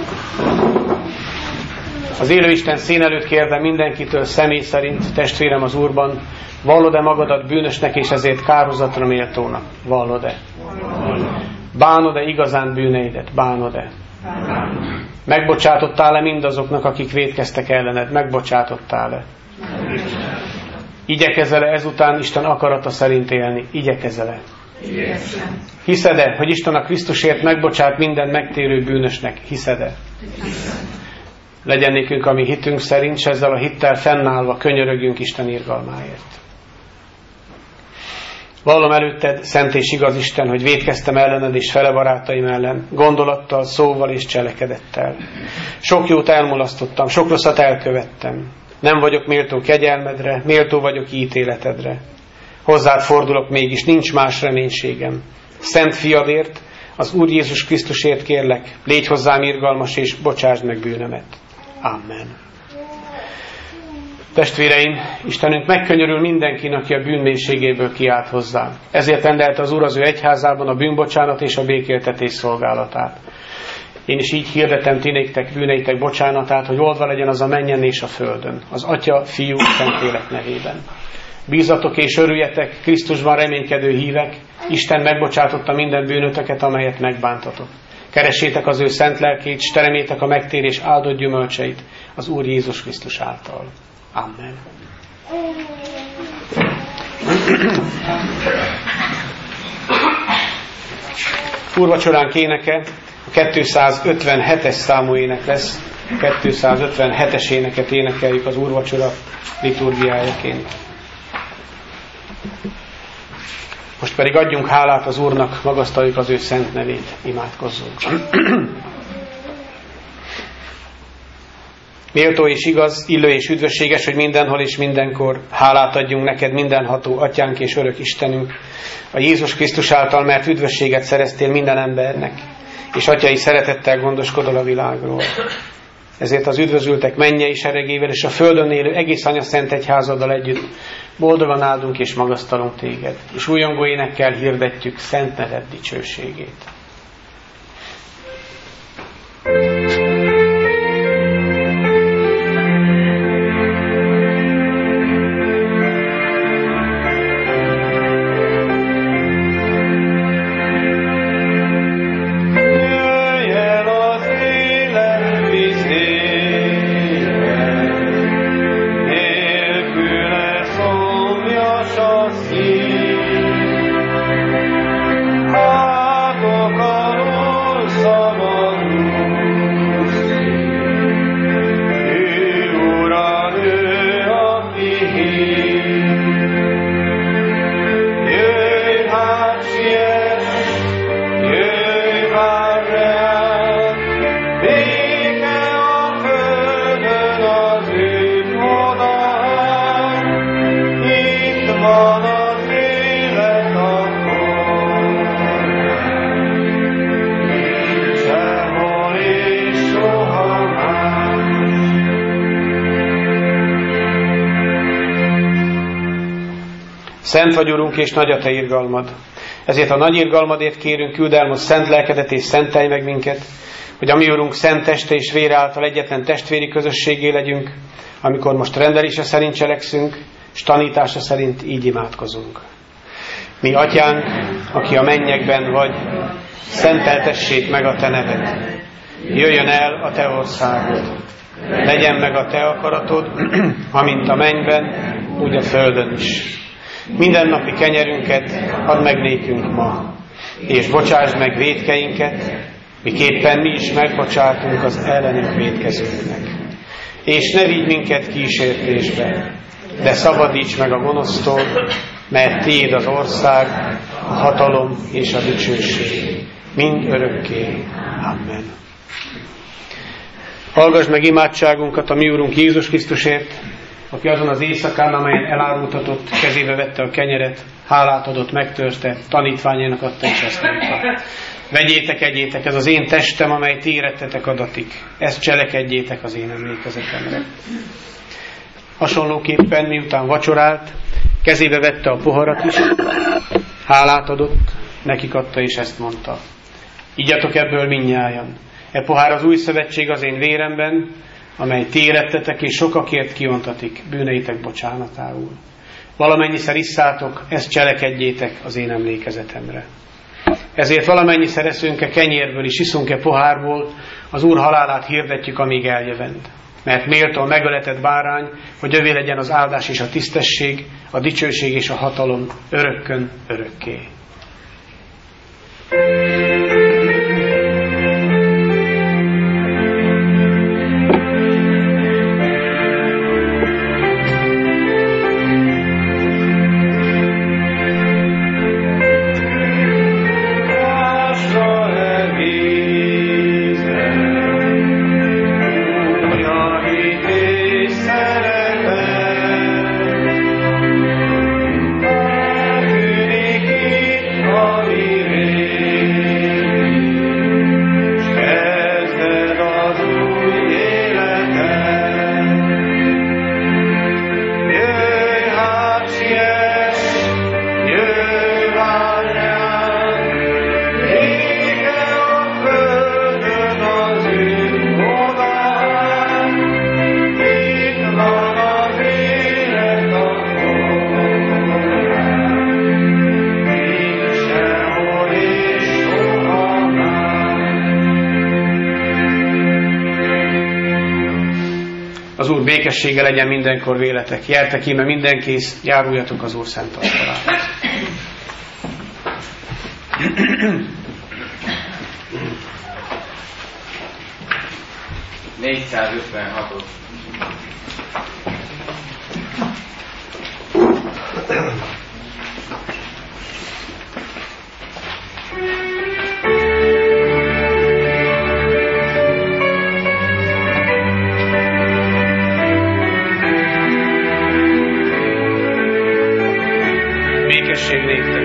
[SPEAKER 1] Az élő Isten szín előtt kérdem mindenkitől személy szerint, testvérem az Úrban, vallod-e magadat bűnösnek és ezért kárhozatra méltónak? Vallod-e? Bánod-e igazán bűneidet? Bánod-e? Megbocsátottál-e mindazoknak, akik vétkeztek ellened? Megbocsátottál-e? Igyekezel-e ezután Isten akarata szerint élni? Igyekezel-e? Hiszed-e, hogy Isten a Krisztusért megbocsát minden megtérő bűnösnek? Hiszed-e? Legyen nékünk a mi hitünk szerint, és ezzel a hittel fennállva könyörögjünk Isten irgalmáért. Vallom előtted, szent és igaz Isten, hogy vétkeztem ellened és fele barátaim ellen, gondolattal, szóval és cselekedettel. Sok jót elmulasztottam, sok rosszat elkövettem. Nem vagyok méltó kegyelmedre, méltó vagyok ítéletedre. Hozzád fordulok mégis, nincs más reménységem. Szent fiadért, az Úr Jézus Krisztusért kérlek, légy hozzám irgalmas és bocsásd meg bűnömet. Amen. Testvéreim, Istenünk megkönyörül mindenkin, aki a bűnmélységéből kiált hozzá. Ezért rendelte az Úr az ő egyházában a bűnbocsánat és a békéltetés szolgálatát. Én is így hirdetem ti néktek bűneitek bocsánatát, hogy oldva legyen az a mennyen és a földön, az Atya, Fiú, Szentlélek nevében. Bízatok és örüljetek, Krisztusban reménykedő hívek, Isten megbocsátotta minden bűnötöket, amelyet megbántatok. Keressétek az ő szent lelkét, s teremétek a megtérés áldott gyümölcseit az Úr Jézus Krisztus által. Amen. Úrvacsoránk éneke a 257-es számú ének lesz. 257-es éneket énekeljük az úrvacsora liturgiájaként. Most pedig adjunk hálát az Úrnak, magasztaljuk az ő szent nevét, imádkozzunk. Méltó és igaz, illő és üdvösséges, hogy mindenhol és mindenkor hálát adjunk neked, mindenható Atyánk és örök Istenünk, a Jézus Krisztus által, mert üdvösséget szereztél minden embernek, és atyai szeretettel gondoskodol a világról. ezért az üdvözültek mennyei seregével és a földön élő egész Anya Szent Egyházaddal együtt boldogan áldunk és magasztalunk téged, és újongó énekkel hirdetjük szent neved dicsőségét. Szent vagy, Urunk, és nagy a Te irgalmad. Ezért a nagy irgalmadért kérünk, küld el most szent lelkedet és szentelj meg minket, hogy a mi Urunk szent teste és vére által egyetlen testvéri közösségé legyünk, amikor most rendelése szerint cselekszünk, és tanítása szerint így imádkozunk. Mi Atyánk, aki a mennyekben vagy, szenteltessék meg a Te neved. Jöjjön el a Te országod. Legyen meg a Te akaratod, amint a mennyben, úgy a földön is. Mindennapi kenyerünket add meg nékünk ma, és bocsásd meg vétkeinket, miképpen mi is megbocsátunk az ellenünk vétkezőknek. És ne vigy minket kísértésbe, de szabadíts meg a gonosztól, mert Tiéd az ország, a hatalom és a dicsőség, mind örökké. Amen. Hallgass meg imádságunkat a mi Úrunk Jézus Krisztusért, aki azon az éjszakán, amelyen elárultatott, kezébe vette a kenyeret, hálát adott, megtörte, tanítványának adta, és ezt mondta: vegyétek, egyétek, ez az én testem, amely ti érettetek adatik. Ezt cselekedjétek az én emlékezetemre. Hasonlóképpen, miután vacsorált, kezébe vette a poharat is, hálát adott, nekik adta, és ezt mondta: igyatok ebből mindnyájan. E pohár az új szövetség az én véremben, amely ti érettetek és sokakért kiontatik bűneitek bocsánatául. Valamennyiszer isszátok, ezt cselekedjétek az én emlékezetemre. Ezért valamennyiszer eszünk-e kenyérből és iszunk-e pohárból, az Úr halálát hirdetjük, amíg eljövend. Mert méltó a megöletett bárány, hogy övé legyen az áldás és a tisztesség, a dicsőség és a hatalom örökkön örökké. Az Úr békessége legyen mindenkor véletek. Jertek íme mindenkész, járuljatok az Úr szent asztalához.
[SPEAKER 7] ...456-os.
[SPEAKER 1] Békesség néktek.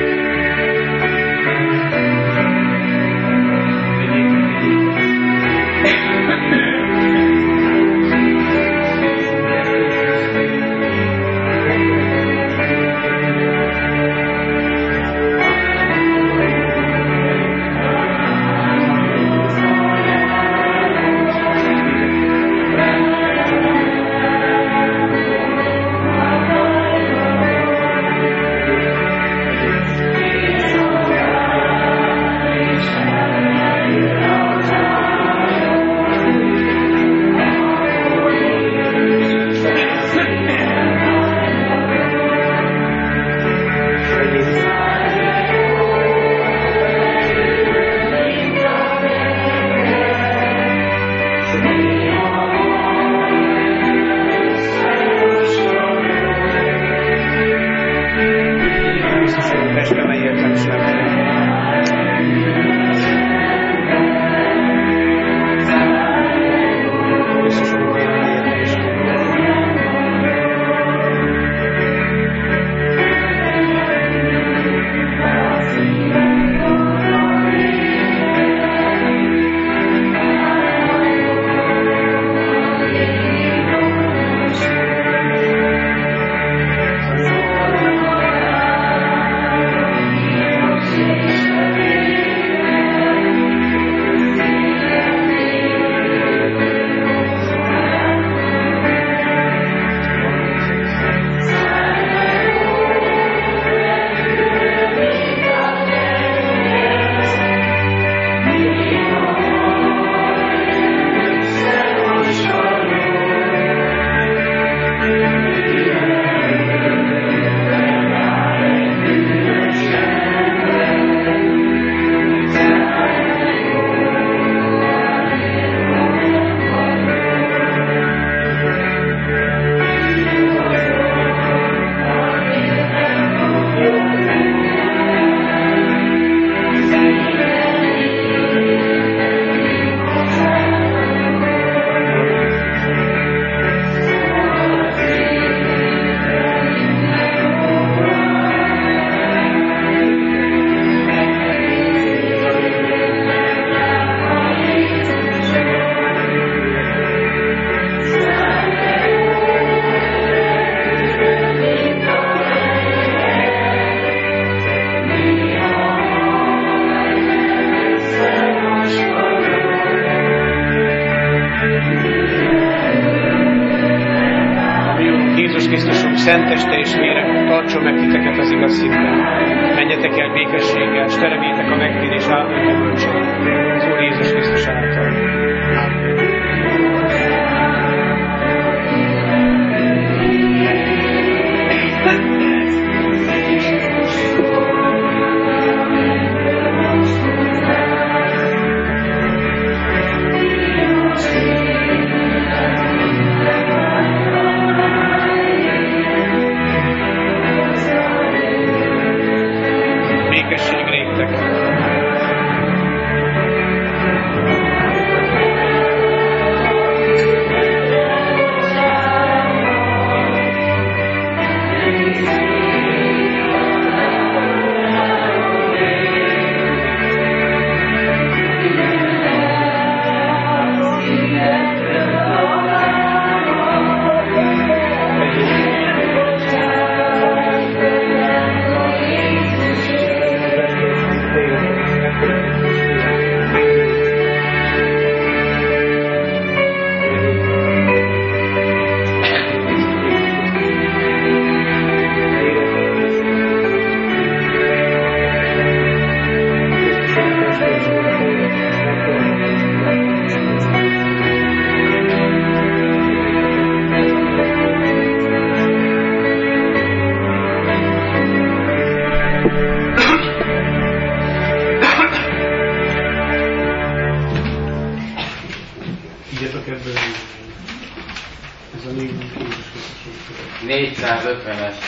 [SPEAKER 1] teste, melyért nem született. Szenteste és vére tartson meg titeket az igaz hitben. Menjetek el békességgel, s teremjétek a megtérés álmai gyümölcsét. Az Úr Jézus Krisztus által.
[SPEAKER 7] Ez a 450-es.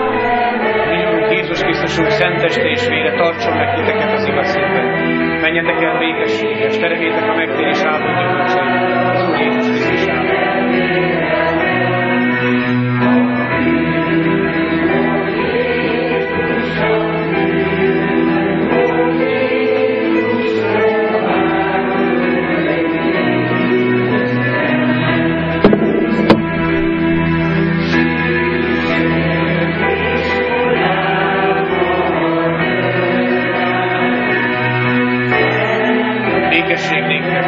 [SPEAKER 1] Szenteste és vére tartson meg titeket az igaz hitben. Menjetek Menjetek el békességgel, és teremjétek a megtérés áldott gyümölcseit az Úr Jézus Krisztus által. Békesség néktek.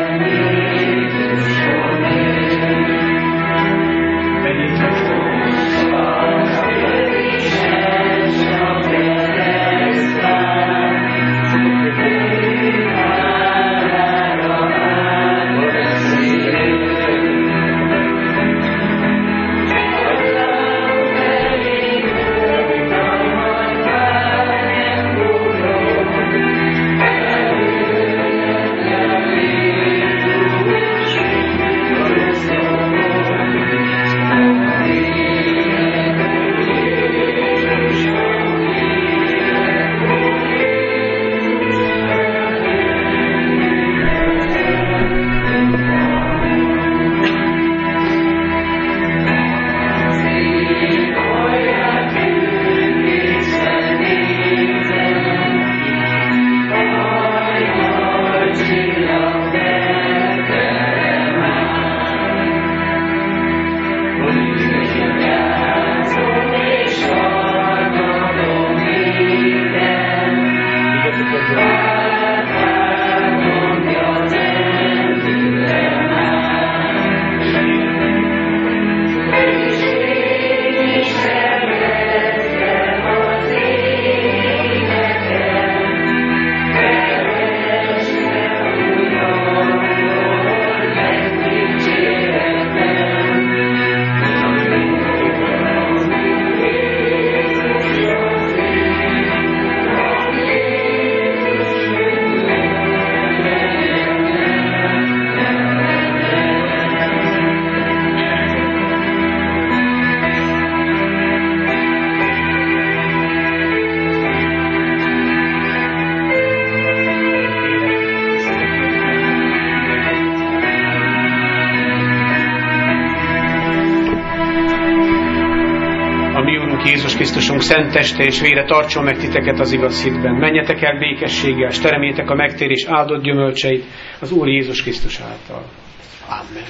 [SPEAKER 1] Jézus Krisztusunk szent teste és vére tartson meg titeket az igaz hitben. Menjetek el békességgel, és teremjétek a megtérés áldott gyümölcseit az Úr Jézus Krisztus által. Amen.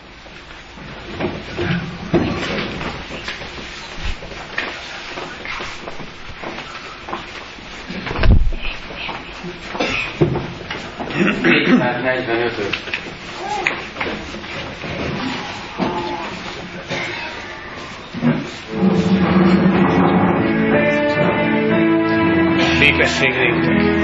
[SPEAKER 1] Békesség néktek.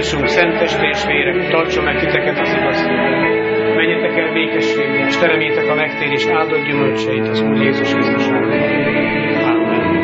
[SPEAKER 1] Krisztusunk szent teste és vére tartson meg titeket az igaz hitben. Menjetek el békességgel, és teremjétek a megtérés áldott gyümölcseit az Úr Jézus Krisztus által. Amen.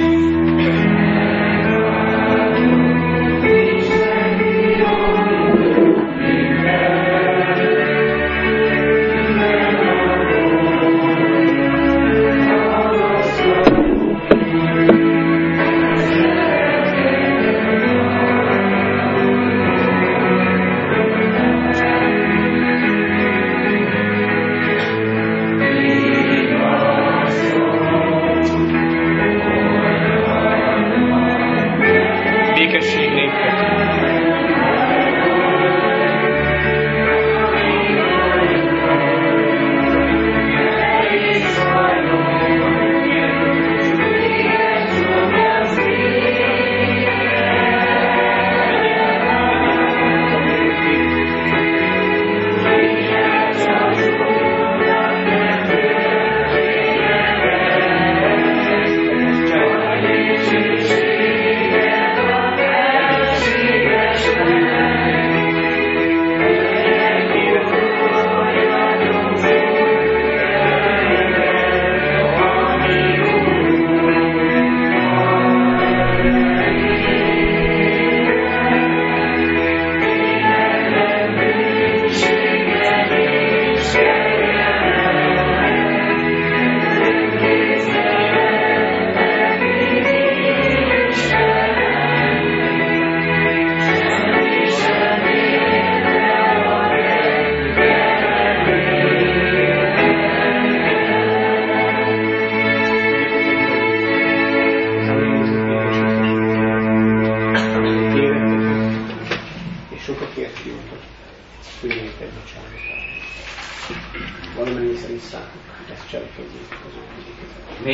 [SPEAKER 7] Ezt cselekedjék az ő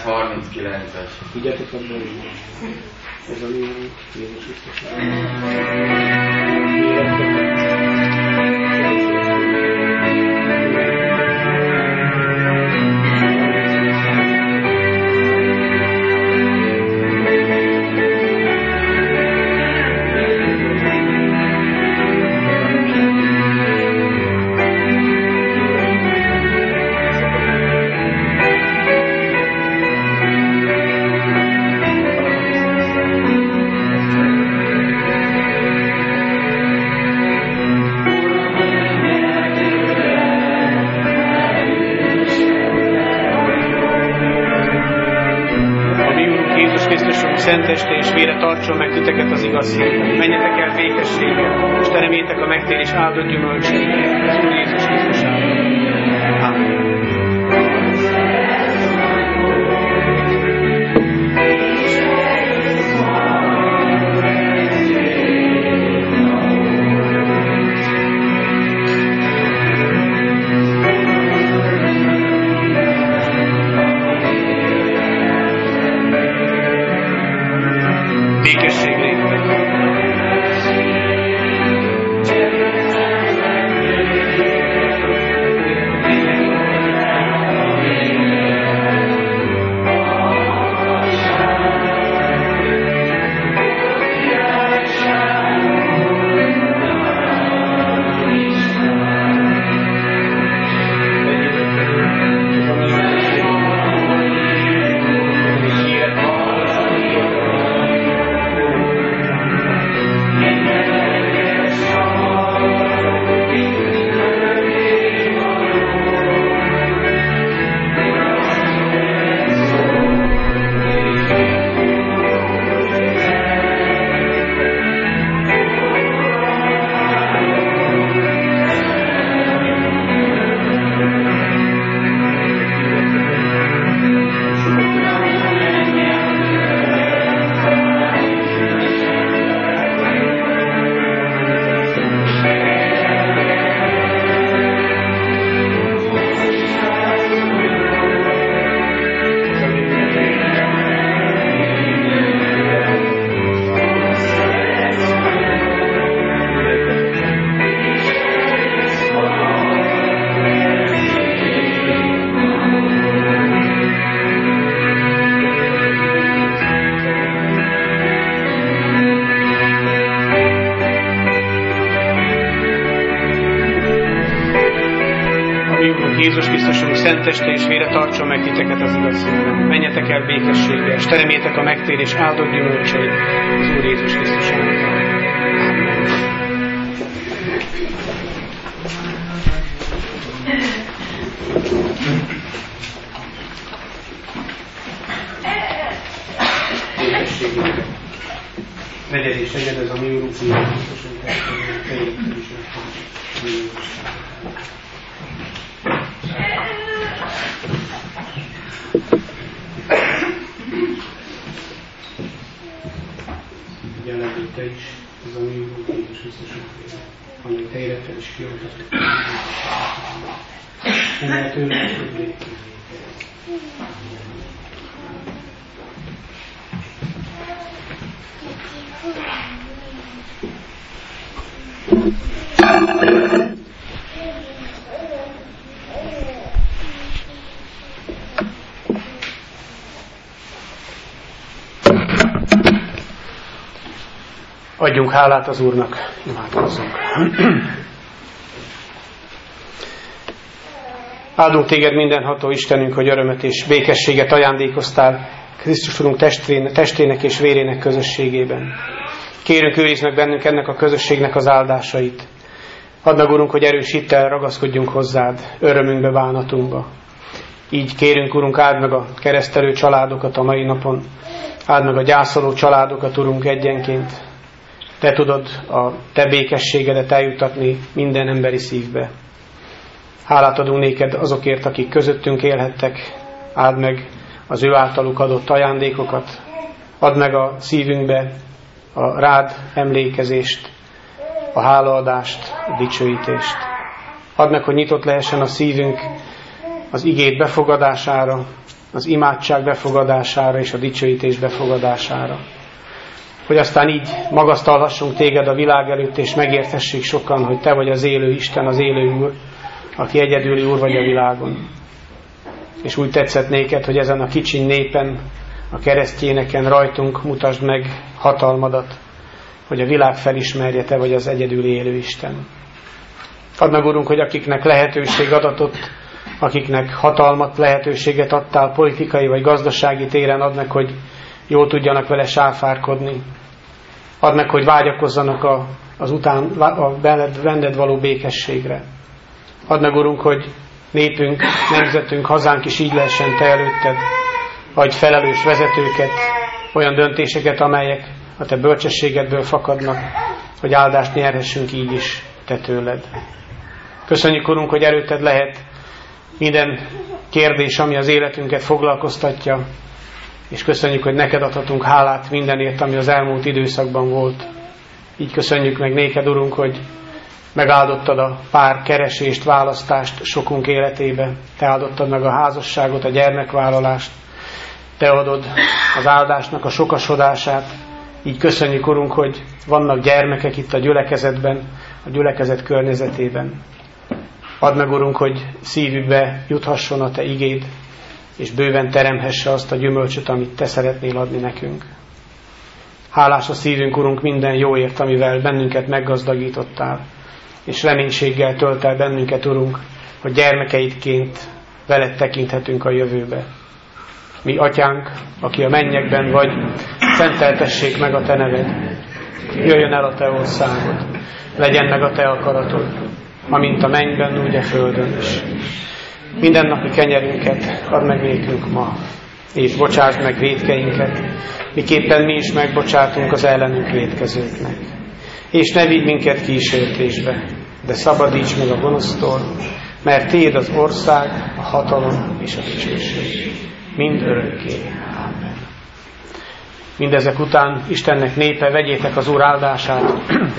[SPEAKER 8] 439-es.
[SPEAKER 7] Higgyetek abban, hogy ez a mi Jézus Krisztus.
[SPEAKER 1] Szent teste és vére tartson meg titeket az igaz hitben. Menjetek el békességgel, és teremjétek a megtérés áldott gyümölcseit az Úr Jézus Krisztus által. Amen. szent teste és vére tartson meg titeket az igaz szívben. Menjetek el békességgel, és teremjétek a megtérés áldott gyümölcseit az Úr Jézus Krisztus által. Békességünkre. Negyed és negyed, ez a mi Úrunk Jézus Krisztusunk eltérésre is jelenleg te is, ez a mi Úrunk Jézus Krisztusunk amit te élettel is kioltatott. Ennél tőle több létezés. Adjunk hálát az Úrnak, imádkozzunk. Áldunk téged mindenható Istenünk, hogy örömet és békességet ajándékoztál Krisztus Urunk testének és vérének közösségében. Kérünk, őrizd meg bennünk ennek a közösségnek az áldásait. Add meg, Urunk, hogy erős hittel ragaszkodjunk hozzád, örömünkbe, bánatunkba. Így kérünk, Urunk, áld meg a keresztelő családokat a mai napon, áld meg a gyászoló családokat, Urunk, egyenként. Te tudod a te békességedet eljutatni minden emberi szívbe. Hálát adunk néked azokért, akik közöttünk élhettek, áld meg az ő általuk adott ajándékokat, add meg a szívünkbe a rád emlékezést, a hálaadást, a dicsőítést. Add meg, hogy nyitott lehessen a szívünk az igét befogadására, az imádság befogadására és a dicsőítés befogadására. Hogy aztán így magasztalhassunk téged a világ előtt, és megértessék sokan, hogy te vagy az élő Isten, az élő Úr, aki egyedüli Úr vagy a világon. És úgy tetszett néked, hogy ezen a kicsi népen, a keresztjéneken rajtunk mutasd meg hatalmadat, hogy a világ felismerje, te vagy az egyedüli élő Isten. Add meg, Urunk, hogy akiknek lehetőség adatott, akiknek hatalmat, lehetőséget adtál politikai vagy gazdasági téren, add meg, hogy jól tudjanak vele sáfárkodni. Add meg, hogy vágyakozzanak a benned való békességre. Add meg, Urunk, hogy népünk, nemzetünk, hazánk is így lehessen te előtted. Adj felelős vezetőket, olyan döntéseket, amelyek a te bölcsességedből fakadnak, hogy áldást nyerhessünk így is te tőled. Köszönjük, Urunk, hogy előtted lehet minden kérdés, ami az életünket foglalkoztatja, és köszönjük, hogy neked adhatunk hálát mindenért, ami az elmúlt időszakban volt. Így köszönjük meg néked, Urunk, hogy megáldottad a pár keresést, választást sokunk életébe. Te áldottad meg a házasságot, a gyermekvállalást. Te adod az áldásnak a sokasodását. Így köszönjük, Urunk, hogy vannak gyermekek itt a gyülekezetben, a gyülekezet környezetében. Add meg, Urunk, hogy szívükbe juthasson a te igéd, és bőven teremhesse azt a gyümölcsöt, amit te szeretnél adni nekünk. Hálás a szívünk, Urunk, minden jóért, amivel bennünket meggazdagítottál, és reménységgel tölt el bennünket, Urunk, hogy gyermekeidként veled tekinthetünk a jövőbe. Mi, Atyánk, aki a mennyekben vagy, szenteltessék meg a te neved. Jöjjön el a te országod, legyen meg a te akaratod, amint a mennyben, úgy a földön is. Mindennapi kenyerünket add meg nékünk ma, és bocsásd meg vétkeinket, miképpen mi is megbocsátunk az ellenünk vétkezőknek. És ne vigy minket kísértésbe, de szabadíts meg a gonosztól, mert tiéd az ország, a hatalom és a dicsőség. Mind örökké. Amen. Mindezek után Istennek népe, vegyétek az Úr áldását.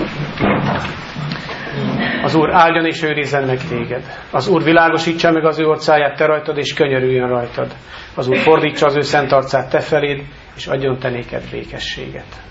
[SPEAKER 1] Az Úr áldjon és őrizzen meg téged. Az Úr világosítsa meg az ő orcáját te rajtad, és könyörüljön rajtad. Az Úr fordítsa az ő szent arcát te feléd, és adjon te néked békességet.